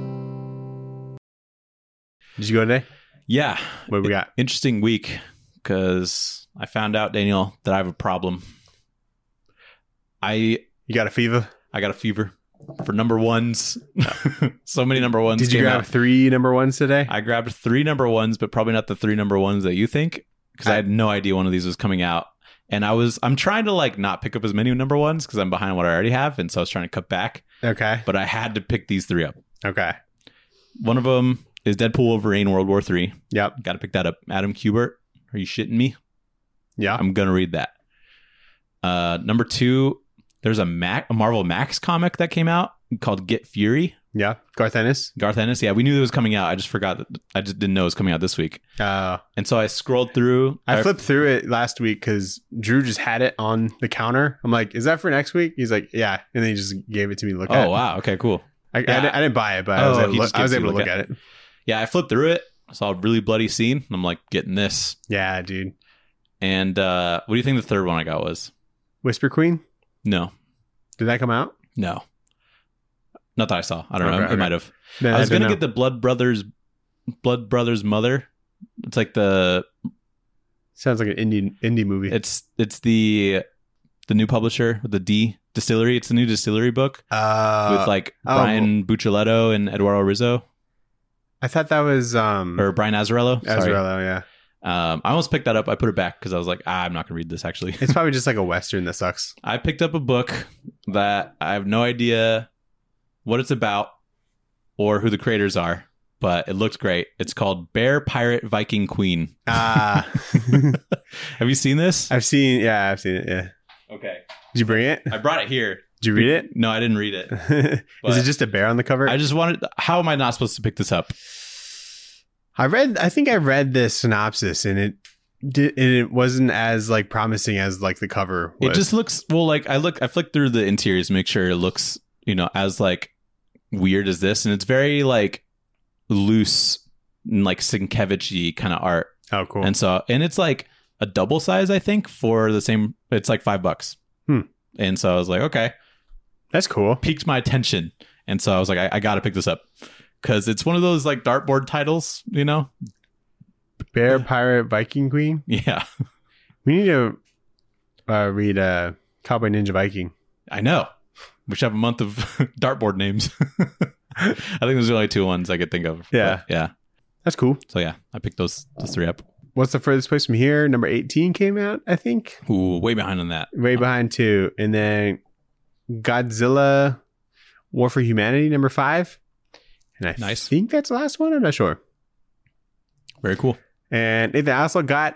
Did you go today? Yeah. What do we got? Interesting week because I found out, Daniel, that I have a problem. I You got a fever? I got a fever for number ones. So many number ones. Did you came grab out. three number ones today? I grabbed three number ones, but probably not the three number ones that you think, because I had no idea one of these was coming out. And I was I'm trying to like not pick up as many number ones because I'm behind what I already have, and so I was trying to cut back. Okay. But I had to pick these three up. Okay. One of them is Deadpool Wolverine World War Three. Yep. Got to pick that up. Adam Kubert. Are you shitting me? Yeah. I'm gonna read that. Uh, number two, there's a Mac, a Marvel Max comic that came out called Get Fury. Yeah. Garth Ennis. Garth Ennis. Yeah, we knew it was coming out. I just forgot that. I just didn't know it was coming out this week. Uh, And so I scrolled through. I flipped through it last week because Drew just had it on the counter. I'm like, is that for next week? He's like, yeah. And then he just gave it to me to look at. Oh wow. Okay. Cool. I, I, Yeah. didn't, I didn't buy it, but I Oh, was able, he to look, just I was gives able you to a look look at it. Yeah, I flipped through it. I saw a really bloody scene. And I'm like, getting this. Yeah, dude. And uh, what do you think the third one I got was? Whisper Queen? No. Did that come out? No. Not that I saw. I don't know. Okay, It okay. might have. No, I was don't gonna know. get the Blood Brothers, Blood Brothers Mother. It's like the Sounds like an indie indie movie. it's it's the the new publisher with the D Distillery. It's the new Distillery book uh, with like oh. Brian Buccellato and Eduardo Rizzo I thought that was um or Brian Azzarello. Sorry. Azraello, yeah. Um, I almost picked that up. I put it back because I was like, ah, I'm not gonna read this. Actually, It's probably just like a Western that sucks. I picked up a book that I have no idea what it's about or who the creators are, but it looked great. It's called Bear Pirate Viking Queen. Ah. Have you seen this? I've seen, yeah, I've seen it, yeah. Okay. Did you bring it? I brought it here. Did you read it? No, I didn't read it. Is But- it just a bear on the cover? I just wanted. How am I not supposed to pick this up? I read, I think I read the synopsis and it did, and it wasn't as like promising as like the cover was. It just looks well. Like I look, I flicked through the interiors to make sure it looks, you know, as like weird as this, and it's very like loose, and, like Sienkiewicz-y kind of art. Oh, cool. And so, and it's like a double size, I think, for the same. It's like five bucks. Hmm. And so I was like, okay, That's cool. piqued my attention, and so I was like, I, I got to pick this up because it's one of those like dartboard titles, you know? Bear Pirate Viking Queen. Yeah, We need to uh, read uh, Cowboy Ninja Viking. I know. We should have a month of dartboard names. I think there's only two ones I could think of. Yeah. But, yeah. That's cool. So yeah, I picked those those three up. What's the furthest place from here? Number eighteen came out, I think. Ooh, way behind on that. Way behind two. And then Godzilla War for Humanity, number five. And I Nice. think that's the last one. I'm not sure. Very cool. And I also got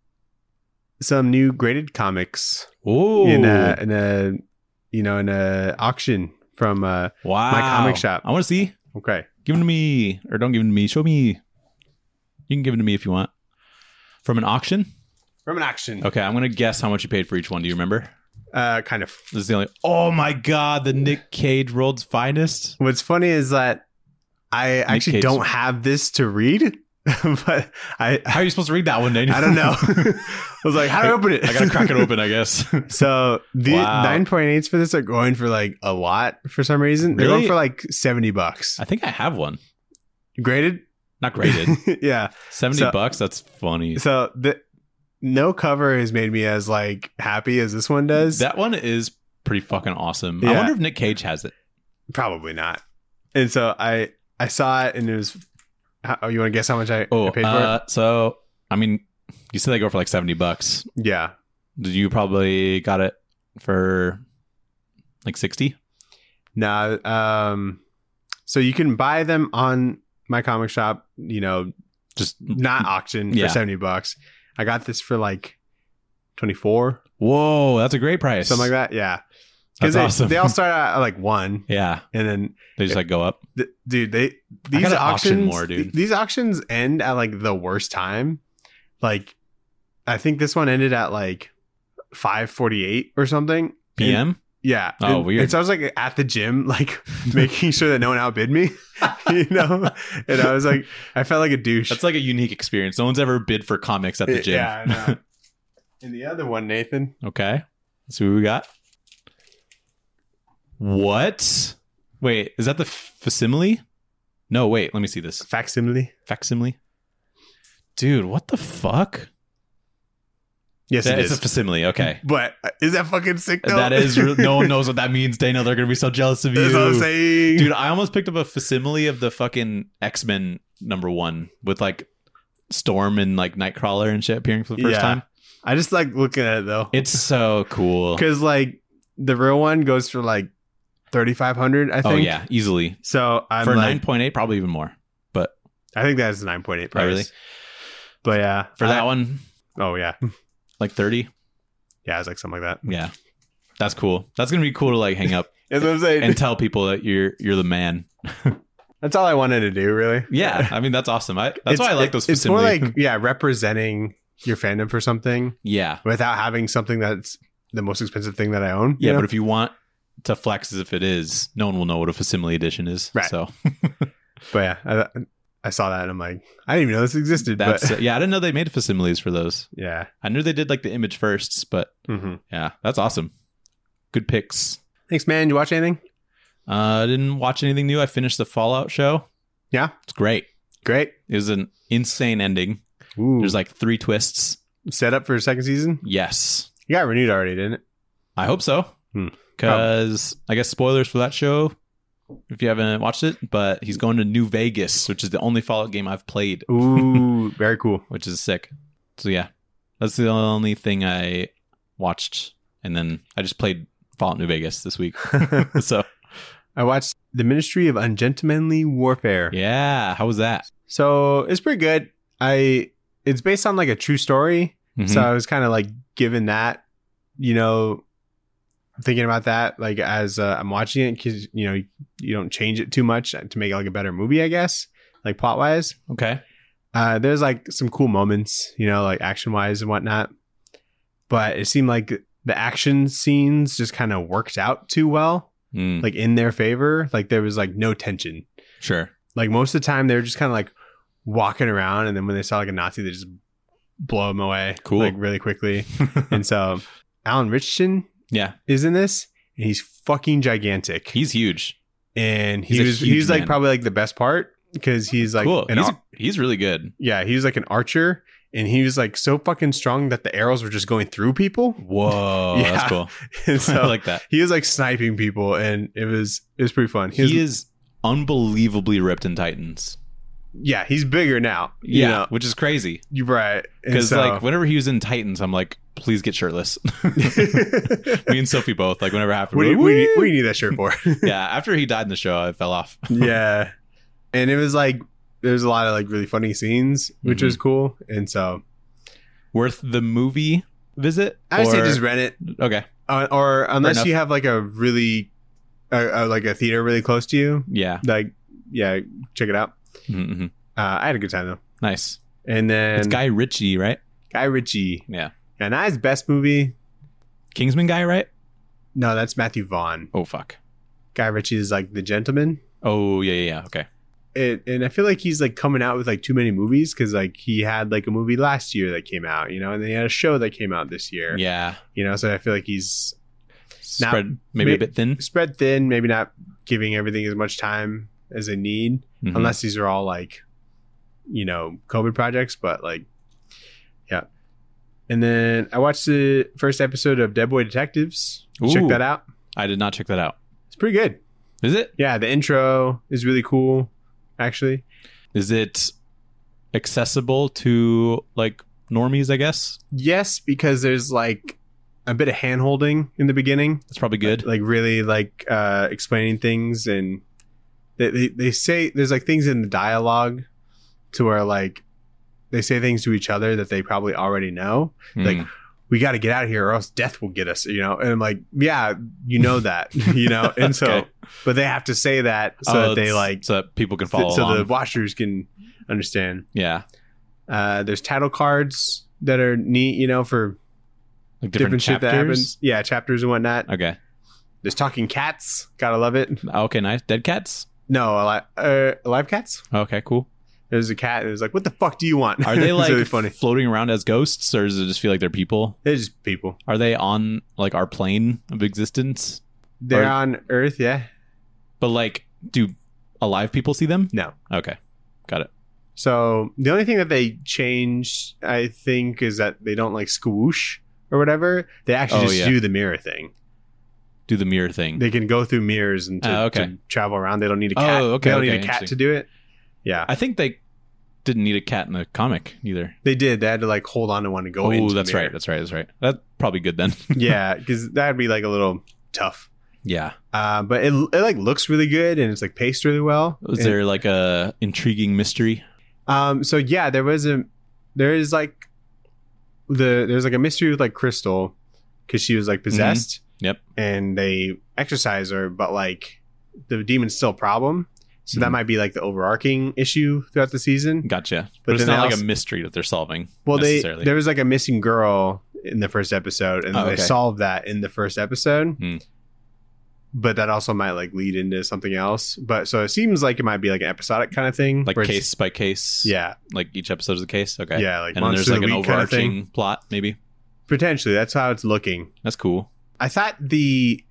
some new graded comics Ooh. in a in a you know in a auction from uh wow. my comic shop. I want to see. okay. Give them to me. Or don't give them to me. Show me. You can give them to me if you want. From an auction? From an auction. Okay, I'm going to guess how much you paid for each one. Do you remember? Uh, kind of. This is the only. Oh my god, the Nick Cage World's Finest. What's funny is that I actually Cage. don't have this to read, but I How are you supposed to read that one, Daniel? I don't know. I was like, how do I open it? I gotta crack it open, I guess. So the Wow. nine point eights for this are going for like a lot for some reason. They're Really? going for like seventy bucks. I think I have one. Graded? Not graded. Yeah. seventy So- bucks? That's funny. So the no cover has made me as like happy as this one does. That one is pretty fucking awesome. I Yeah. wonder if Nick Cage has it. Probably not. And so I I saw it and it was. How, oh, you want to guess how much I, Oh, I paid for uh, so I mean, you said they go for like seventy bucks. it? Yeah. Did you probably got it for like sixty? No. Um. So you can buy them on my comic shop. You know, Just not auction Yeah. for seventy bucks. I got this for like twenty four, Whoa, that's a great price. something like that. Yeah. That's Because they, awesome. they all start out at like one, Yeah, and then they just like go up. th- dude, they these gotta auction auctions more, dude. These auctions end at like the worst time. Like, I think this one ended at like five forty eight or something. P M. And- yeah. Oh, and, weird. And so I was like at the gym, like making sure that no one outbid me, you know. And I was like, I felt like a douche. That's like a unique experience. No one's ever bid for comics at the gym. Yeah. I know. And the other one, Nathan. Okay, let's see what we got. What? Wait, is that the facsimile? No, wait. Let me see this. Facsimile. Facsimile. Dude, what the fuck? Yes, That- it it's is. a facsimile. Okay. But uh, is that fucking sick though? That is real, no one knows what that means, Daniel. They're gonna be so jealous of you. That's what I'm saying. Dude, I almost picked up a facsimile of the fucking X-Men number one with like Storm and like Nightcrawler and shit appearing for the first Yeah. time. I just like looking at it though. It's so cool. Because like the real one goes for like thirty-five hundred, I think. Oh yeah, easily. So I'm For like, nine point eight, probably even more. But I think that's nine point eight Oh, price. really? But yeah, for I- that one, Oh yeah, like thirty. yeah, it's like something like that. Yeah. That's cool. That's gonna be cool to like hang up That's what I'm saying. and tell people that you're you're the man. That's all I wanted to do, really. Yeah, I mean that's awesome. I, that's It's- why I like those. It's more facsimile. like yeah, representing your fandom for something yeah, without having something that's the most expensive thing that I own. yeah. you know? But if you want to flex as if it is, no one will know what a facsimile edition is. Right. So but yeah, I, I saw that and I'm like, I didn't even know this existed. that's but yeah. I didn't know they made facsimiles for those. yeah. I knew they did like the image firsts, but hmm yeah, that's awesome. Good picks. Thanks, man. You watch anything? Uh, I didn't watch anything new. I finished the Fallout show. Yeah. It's great. Great. It was an insane ending. Ooh. There's like three twists. set up for a second season. Yes. You got renewed already, didn't it? I hope so. Hmm. Because I guess spoilers for that show if you haven't watched it, but he's going to New Vegas, which is the only Fallout game I've played, Ooh, very cool. which is sick. So yeah, that's the only thing I watched. And then I just played Fallout New Vegas this week. So I watched The Ministry of Ungentlemanly Warfare. yeah, how was that? So it's pretty good. I it's based on like a true story. Mhm. So I was kind of like given that, you know, thinking about that like as uh, I'm watching it because you know you don't change it too much to make it like a better movie, I guess, like plot wise. Okay. Uh, there's like some cool moments, you know, like action wise and whatnot. But it seemed like the action scenes just kind of worked out too well, Mm, like in their favor. Like there was like no tension. sure. Like most of the time they were just kind of like walking around, and then when they saw like a Nazi, they just blow them away, Cool. like really quickly. And so Alan Richardson Yeah, is in this, and he's fucking gigantic. he's huge. and he he's a was huge he's like man. probably like the best part because he's like cool. an He's, ar- he's really good. yeah, he was like an archer, and he was like so fucking strong that the arrows were just going through people. Whoa, Yeah. that's cool. And I so like that. he was like sniping people, and it was it was pretty fun. He was- is unbelievably ripped in Titans. yeah, he's bigger now. You Yeah, know? which is crazy. You're right. And Because so- like whenever he was in Titans, I'm like, please get shirtless. Me and Sophie both. Like whenever it happened, what, do we're you, what, do you, like, what do you need that shirt for? "Woo!" Yeah, after he died in the show, I fell off. Yeah, and it was like there's a lot of like really funny scenes, which Mhm. was cool. And so Worth the movie visit? I would say Or- just rent it, okay. uh, or unless enough. you have like a really uh, uh, like a theater really close to you, Yeah. like yeah, check it out. Mm-hmm. Uh, I had a good time though. Nice. And then It's Guy Ritchie, right? Guy Ritchie, Yeah. and not his best movie. Kingsman guy, right? No, that's Matthew Vaughn. Oh fuck. Guy Ritchie is like The Gentleman. Oh yeah, yeah, yeah. Okay. It, and I feel like he's like coming out with like too many movies because like he had like a movie last year that came out, you know, and then he had a show that came out this year. Yeah. You know, so I feel like he's Spread Now, maybe may- a bit thin. spread thin, maybe not giving everything as much time as they need, Mhm. unless these are all like, you know, COVID projects. But like, yeah. And then I watched the first episode of Dead Boy Detectives. Check Ooh. that out. I did not check that out. It's pretty good. Is it? Yeah, the intro is really cool, actually. Is it accessible to like normies, I guess? Yes, because there's like a bit of hand holding in the beginning. That's probably good. Like really like uh explaining things, and they, they they say there's like things in the dialogue to where like they say things to each other that they probably already know. Like, Mm. we got to get out of here or else death will get us, you know? And I'm like, yeah, you know that, you know? And so, Okay. but they have to say that so Oh, that they it's- like, so that people can follow so along. the watchers can understand. yeah. Uh, there's title cards that are neat, you know, for Like different, different, shit that chapters. happens. Yeah, chapters and whatnot. Okay. There's talking cats. Gotta love it. Okay, nice. Dead cats? No, alive, uh, alive cats. Okay, cool. There's a cat. It was like, what the fuck do you want? Are they It's like really funny? floating around as ghosts, or does it just feel like they're people? They're just people. Are they on like our plane of existence? They're Or- on Earth, yeah. But like, do alive people see them? No. Okay, got it. So the only thing that they changed, I think, is that they don't like squoosh or whatever. They actually Oh, just yeah. do the mirror thing. Do the mirror thing. They can go through mirrors and to, Oh, okay. to travel around. They don't need a cat. Oh, okay, They don't okay, need a cat to interesting. do it. Yeah, I think they didn't need a cat in the comic either. they did. They had to like hold on to one to go into Oh, the that's mirror. right. That's right. That's right. That's probably good then. Yeah, because that'd be like a little tough. Yeah. Uh, but it, it like looks really good and it's like paced really well. Was And- there like a intriguing mystery? Um. So yeah, there was a there is like the there's like a mystery with like Crystal because she was like possessed. Yep. And they exorcise her, but like the demon's still a problem. So that Mhm. might be like the overarching issue throughout the season. Gotcha. But, But it's then not they like also- a mystery that they're solving. Well, they necessarily. there was like a missing girl in the first episode, and Oh, they okay. solved that in the first episode. Hmm. But that also might like lead into something else. But so it seems like it might be like an episodic kind of thing, like where it's- case by case. Yeah, Like each episode is a case. Okay. yeah, like And then there's Monster like of an the Week kind of overarching thing. plot, maybe. Potentially, that's how it's looking. That's cool. I thought the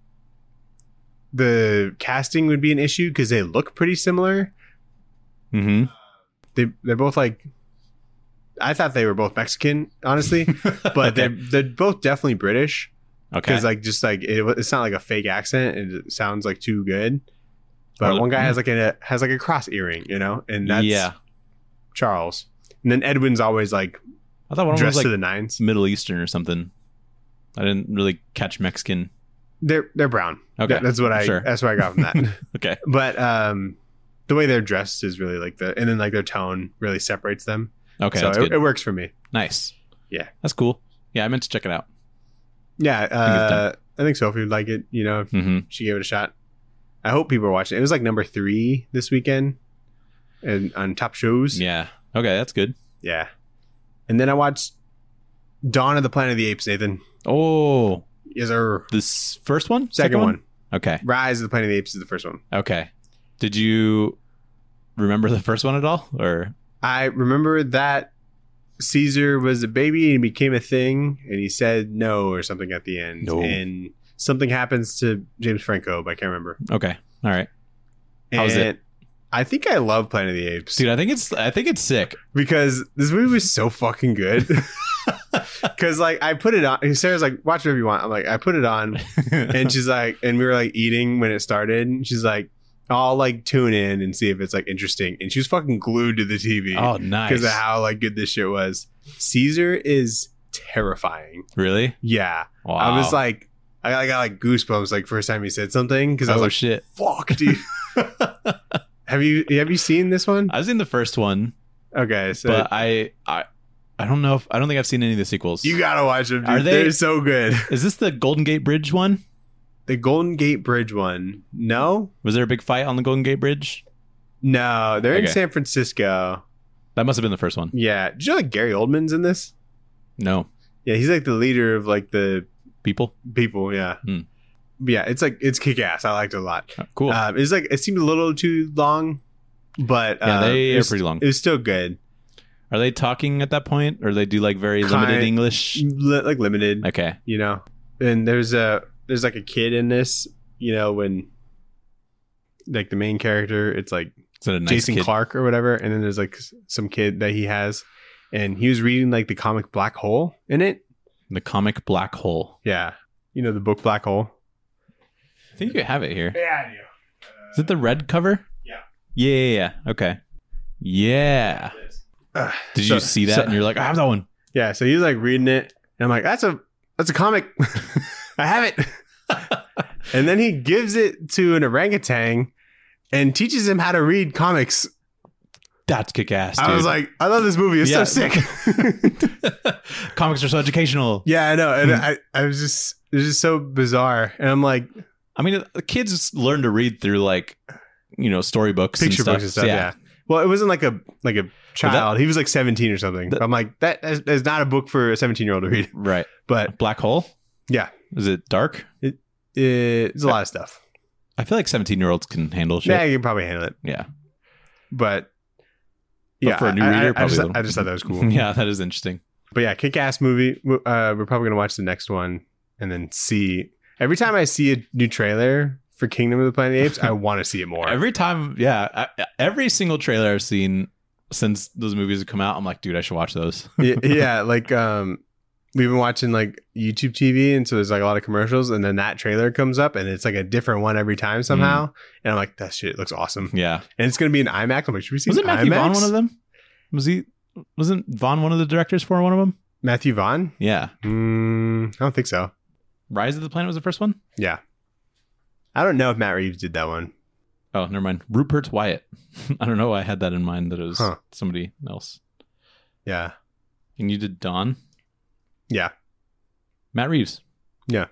the casting would be an issue because they look pretty similar. Mm-hmm. They they're both like, I thought they were both Mexican, honestly, but they're they're both definitely British okay. because like just like it, it's not like a fake accent. It sounds like too good. But Or- one guy has like a has like a cross earring, you know, and that's yeah. Charles. And then Edwin's always like I thought one of them was dressed like to the nines. Middle Eastern or something. I didn't really catch Mexican. They're they're brown. Okay. That- that's what I Sure. that's what I got from that. Okay. But um, the way they're dressed is really like the, and then like their tone really separates them. Okay. so that's it, good. it works for me. Nice. Yeah. That's cool. Yeah, I meant to check it out. Yeah, it's uh, I think Sophie would like it. You know, if Mm-hmm. she gave it a shot. I hope people are watching. It was like number three this weekend, and on top shows. Yeah. Okay, that's good. Yeah. And then I watched Dawn of the Planet of the Apes. Nathan, Oh, is our this first one? second, one. Okay. Rise of the Planet of the Apes is the first one. Okay. Did you remember the first one at all? Or I remember that Caesar was a baby and he became a thing, and he said no or something at the end. No. And something happens to James Franco, but I can't remember. okay. All right. How's And it? I think I love Planet of the Apes Dude, I think it's I think it's sick. because this movie was so fucking good. Because like I put it on, and Sarah's like, "Watch whatever you want." I'm like, I put it on, and she's like, and we were like eating when it started. And she's like, "I'll like tune in and see if it's like interesting." And she was fucking glued to the T V. Oh, nice. Because of how like good this shit was. Caesar is terrifying. Really? Yeah, Wow. I was like, I, I got like goosebumps like first time he said something because I was oh like, shit. "Fuck, dude." have you have you seen this one? I've seen the first one, Okay, so but I I I don't know if I don't think I've seen any of the sequels. you gotta watch them. Dude. Are they- They're so good. Is this the Golden Gate Bridge one? The Golden Gate Bridge one? No, Was there a big fight on the Golden Gate Bridge? no, they're in Okay. San Francisco. That must have been the first one. Yeah, did you know like Gary Oldman's in this? No. Yeah, he's like the leader of like the People? people. Yeah, Hmm. yeah, it's like it's kick ass. I liked it a lot. Oh, cool. Um, it's like it seemed a little too long, but Yeah, uh, they it are was, pretty long. It was still good. Are they talking at that point, or they do like very Kind- limited English? Li- like limited, Okay. you know. And there's a there's like a kid in this, you know, when like the main character, it's like Is that a nice Jason kid? Clark or whatever, and then there's like s- some kid that he has, and he was reading like the comic Black Hole in it. The comic Black Hole. Yeah, you know the book Black Hole. I think you have it here. Yeah, I do. Is it the red cover? Yeah. Yeah, yeah, yeah. Okay. Yeah. Uh, Did so- you see that? so- and you're like, I have that one. Yeah, so he's like reading it, and I'm like, that's a that's a comic. I have it. And then he gives it to an orangutan and teaches him how to read comics. That's kick ass. I was like, I love this movie. It's Yeah. so sick. comics are so educational. Yeah, I know. And Hmm. I, I was just it was just so bizarre. And I'm like, I mean, the kids learn to read through like, you know, storybooks, picture and stuff. books and stuff. Yeah. Well, it wasn't like a like a child. he was like seventeen or something. that- I'm like, that is is not a book for a seventeen year old to read. Right. But Black Hole. yeah, Is it dark? it's a lot of stuff. I feel like seventeen year olds can handle shit. Yeah, you can probably handle it. Yeah. But But yeah, for a new I, I- reader, I, probably just, a little- I just thought that was cool. Yeah, that is interesting. But yeah, kick-ass movie. Uh, we're probably gonna watch the next one and then see. Every time I see a new trailer for Kingdom of the Planet of the Apes, I want to see it more. Every time, yeah, I, every single trailer I've seen since those movies have come out, I'm like, dude, I should watch those. yeah, yeah, like um, we've been watching like YouTube T V, and so there's like a lot of commercials, and then that trailer comes up, and it's like a different one every time somehow, and I'm like, that shit looks awesome, Yeah. and it's gonna be an IMAX. I'm like, should we see Wasn't an Matthew IMAX? Vaughn one of them? Was he? Wasn't Vaughn one of the directors for one of them? Matthew Vaughn? Yeah. Mm, I don't think so. Rise of the Planet was the first one? Yeah, I don't know if Matt Reeves did that one. Oh, never mind. Rupert Wyatt. I don't know why I had that in mind that it was Huh. somebody else. Yeah, And you did Dawn? yeah. Matt Reeves. I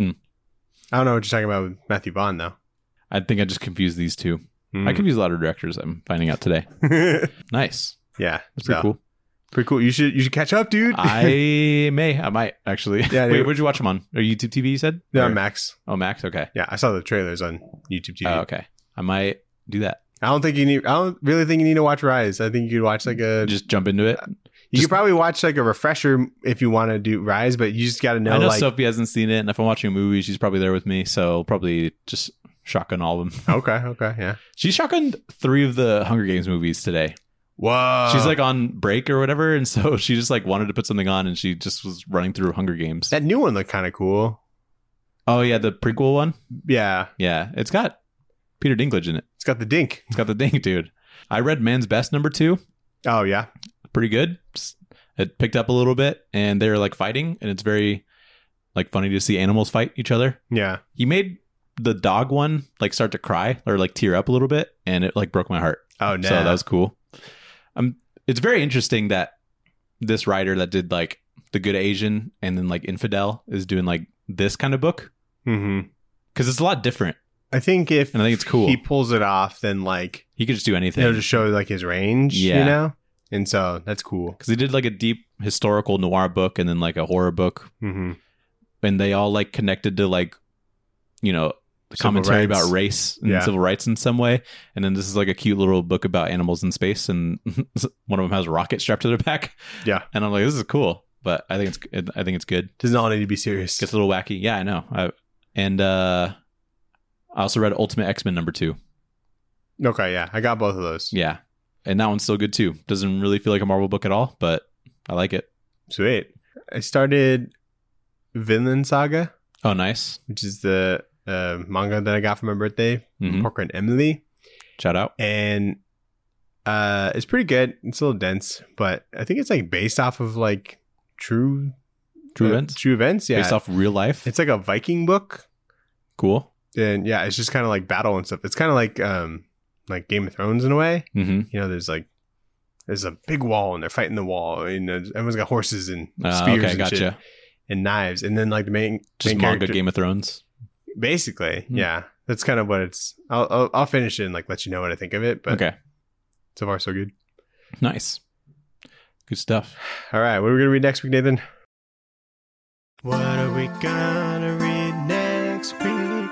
don't know what you're talking about with Matthew Vaughn though. I think I just confused these two. Mm. I confuse a lot of directors, I'm finding out today. Nice. yeah, That's pretty so, cool. Pretty cool. You should you should catch up, dude. I may. I might, actually. Yeah, Wait, dude. where'd you watch them on? Or YouTube T V, you said? no, Or- Max. Oh, Max? Okay. Yeah, I saw the trailers on YouTube T V. Oh, okay. I might do that. I don't think you need. I don't really think you need to watch Rise. I think you could watch like a. Just jump into it. you just- could probably watch like a refresher if you want to do Rise, but you just got to know, I know like. Sophie hasn't seen it, and if I'm watching a movie, she's probably there with me, so I'll probably just shotgun all of them. Okay. Okay. Yeah. She shotgunned three of the Hunger Games movies today. Whoa. She's like on break or whatever, and so she just like wanted to put something on, and she just was running through Hunger Games. that new one looked kind of cool. Oh yeah, the prequel one. Yeah, Yeah, it's got Peter Dinklage in it. it's got the dink. It's got the ding, dude. I read Man's Best number two. Oh yeah. Pretty good. It picked up a little bit, and they're like fighting, and it's very like funny to see animals fight each other. Yeah. He made the dog one like start to cry or like tear up a little bit, and it like broke my heart. Oh no. So that was cool. Um, it's very interesting that this writer that did like The Good Asian and then like Infidel is doing like this kind of book Mm-hmm. because it's a lot different. I think if And I think it's cool. he pulls it off, then like He could just do anything. it'll just show like his range. Yeah. You know. And so that's cool. Because he did like a deep historical noir book and then like a horror book, Mm-hmm. and they all like connected to like, you know, the Civil commentary rights. about race and Yeah. civil rights in some way. And then this is like a cute little book about animals in space, and one of them has a rocket strapped to their back. Yeah. And I'm like, this is cool, but I think it's I think it's good. Doesn't all need to be serious. Gets a little wacky. Yeah, I know. I, and uh, I also read Ultimate X-Men number two. Okay. Yeah, I got both of those. Yeah, and that one's still good too. Doesn't really feel like a Marvel book at all, but I like it. Sweet. I started Vinland Saga, Oh, nice. which is the uh, manga that I got for my birthday, Mhm. from Parker and Emily, Shout out. and uh, it's pretty good. It's a little dense, but I think it's like based off of like true, True uh, events? True events, yeah. Based off real life. It's like a Viking book, Cool. and yeah, it's just kind of like battle and stuff. It's kind of like um, like Game of Thrones in a way. Mm-hmm. You know, there's like there's a big wall, and they're fighting the wall, and there's- everyone's got horses and Uh, spears okay, and gotcha. shit, and knives, and then like the main Just main manga character- Game of Thrones. Basically, Hmm. yeah. That's kind of what it's. I'll, I'll I'll finish it and like let you know what I think of it. But Okay. so far so good. Nice. Good stuff. All right, what are we gonna read next week, Nathan? What are we gonna read next week?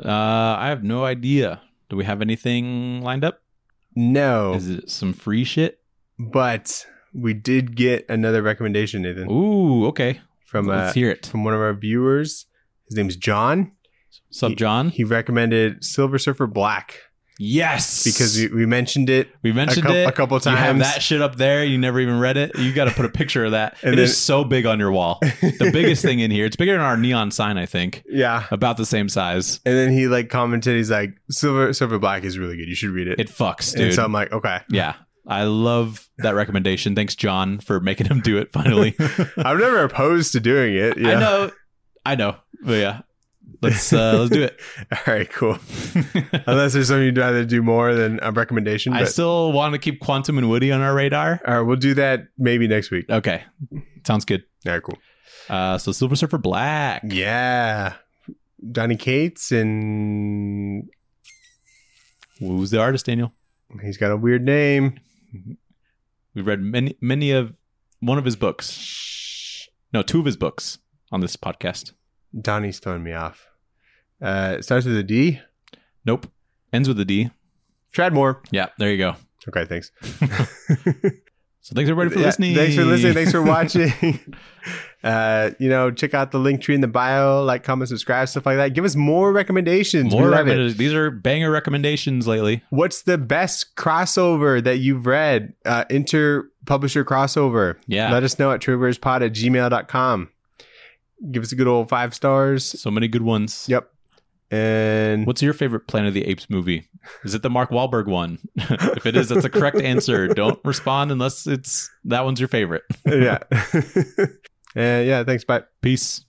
Uh, I have no idea. Do we have anything lined up? No, Is it some free shit? but we did get another recommendation, Nathan, Ooh, okay. from uh, Let's hear it. from one of our viewers. His name's John. Sub John? He recommended Silver Surfer Black Yes. because we, we mentioned it we mentioned a, cou- it a couple You have times. that shit up there. You never even read it. You got to put a picture of that. And It then- is so big on your wall. The biggest thing in here. It's bigger than our neon sign, I think. Yeah. About the same size. And then he like commented, he's like, Silver Silver Black is really good. You should read it. It fucks, and dude. so I'm like, okay. Yeah. I love that recommendation. Thanks, John, for making him do it finally. I'm never opposed to doing it. I Yeah. know. I know. But yeah. Let's uh, let's do it. All right, cool. Unless there's something you'd rather do more than a recommendation. I But, still want to keep Quantum and Woody on our radar. all right, we'll do that maybe next week. Okay. Sounds good. All right, cool. Uh, so Silver Surfer Black. Yeah. Donny Cates, and Who's the artist, Daniel? he's got a weird name. We've read many many of one of his books. No, two of his books on this podcast. Donnie's throwing me off. Uh, it starts with a D. Nope. Ends with a D. Tradmore. Yeah, there you go. Okay, thanks. So thanks everybody for Yeah, listening. Thanks for listening. Thanks for watching. uh, you know, check out the link tree in the bio, like, comment, subscribe, stuff like that. Give us more recommendations. More We love it. recommendations. These are banger recommendations lately. What's the best crossover that you've read? Uh, inter publisher crossover. Yeah. Let us know at truebearspod at gmail dot com. Give us a good old five stars. So many good ones. Yep. And What's your favorite Planet of the Apes movie? Is it the Mark Wahlberg one? If it is, that's a correct answer. Don't respond unless it's that one's your favorite. yeah. And yeah, thanks. Bye. Peace.